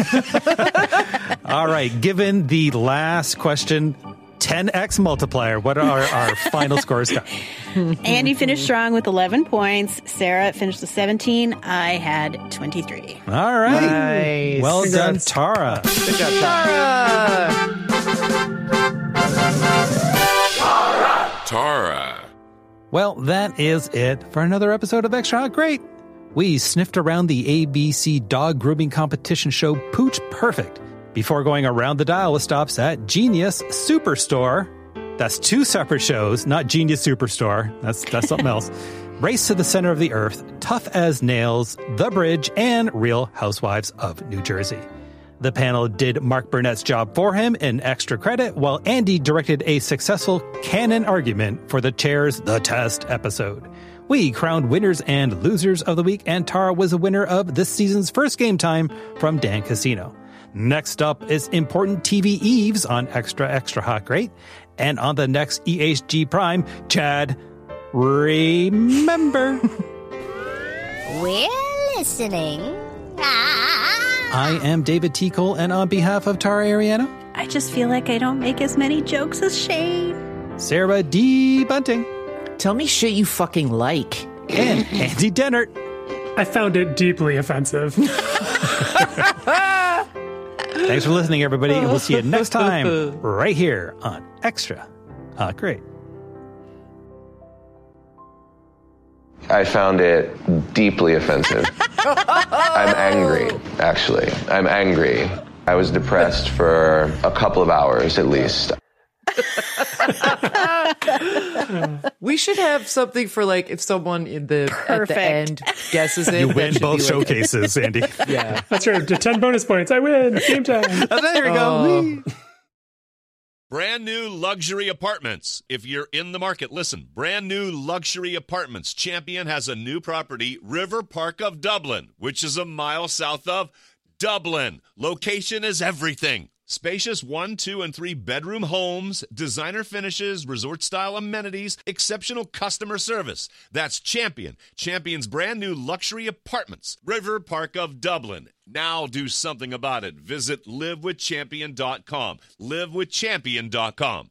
All right. Given the last question, ten x multiplier, what are our final scores?
Andy finished strong with eleven points. Sarah finished with seventeen. I had twenty-three.
All right.
Nice.
Well done,
Congrats.
Tara.
Good job, Tara.
Tara.
Well, that is it for another episode of Extra Hot Great. We sniffed around the A B C dog grooming competition show Pooch Perfect before going around the dial with stops at Genius Superstore. That's two separate shows, not Genius Superstore. That's that's something else. Race to the Center of the Earth, Tough as Nails, The Bridge, and Real Housewives of New Jersey. The panel did Mark Burnett's job for him in extra credit, while Andy directed a successful canon argument for the Chair's The Test episode. We crowned winners and losers of the week, and Tara was a winner of this season's first Game Time from Dan Casino. Next up is Important T V Eves on Extra Extra Hot Great, and on the next E H G Prime, Chad, remember.
We're listening. Ah.
I am David T. Cole, and on behalf of Tara Ariano,
I just feel like I don't make as many jokes as Shane.
Sarah D. Bunting,
Tell me shit you fucking like.
and Andy Dennert.
I found it deeply offensive.
Thanks for listening, everybody, and we'll see you next time right here on Extra Hot Great.
I found it deeply offensive. I'm angry, actually. I'm angry. I was depressed for a couple of hours at least.
We should have something for like if someone in the at the end guesses it.
You
that
win
should
both
be like-
showcases, Andy.
Yeah.
That's right. To ten bonus points. I win. Game time.
Oh, there we go.
Oh.
Whee!
Brand new luxury apartments. If you're in the market, listen. Brand new luxury apartments. Champion has a new property, River Park of Dublin, which is a mile south of Dublin. Location is everything. Spacious one, two, and three bedroom homes, designer finishes, resort-style amenities, exceptional customer service. That's Champion. Champion's brand new luxury apartments, River Park of Dublin. Now do something about it. Visit live with champion dot com. live with champion dot com.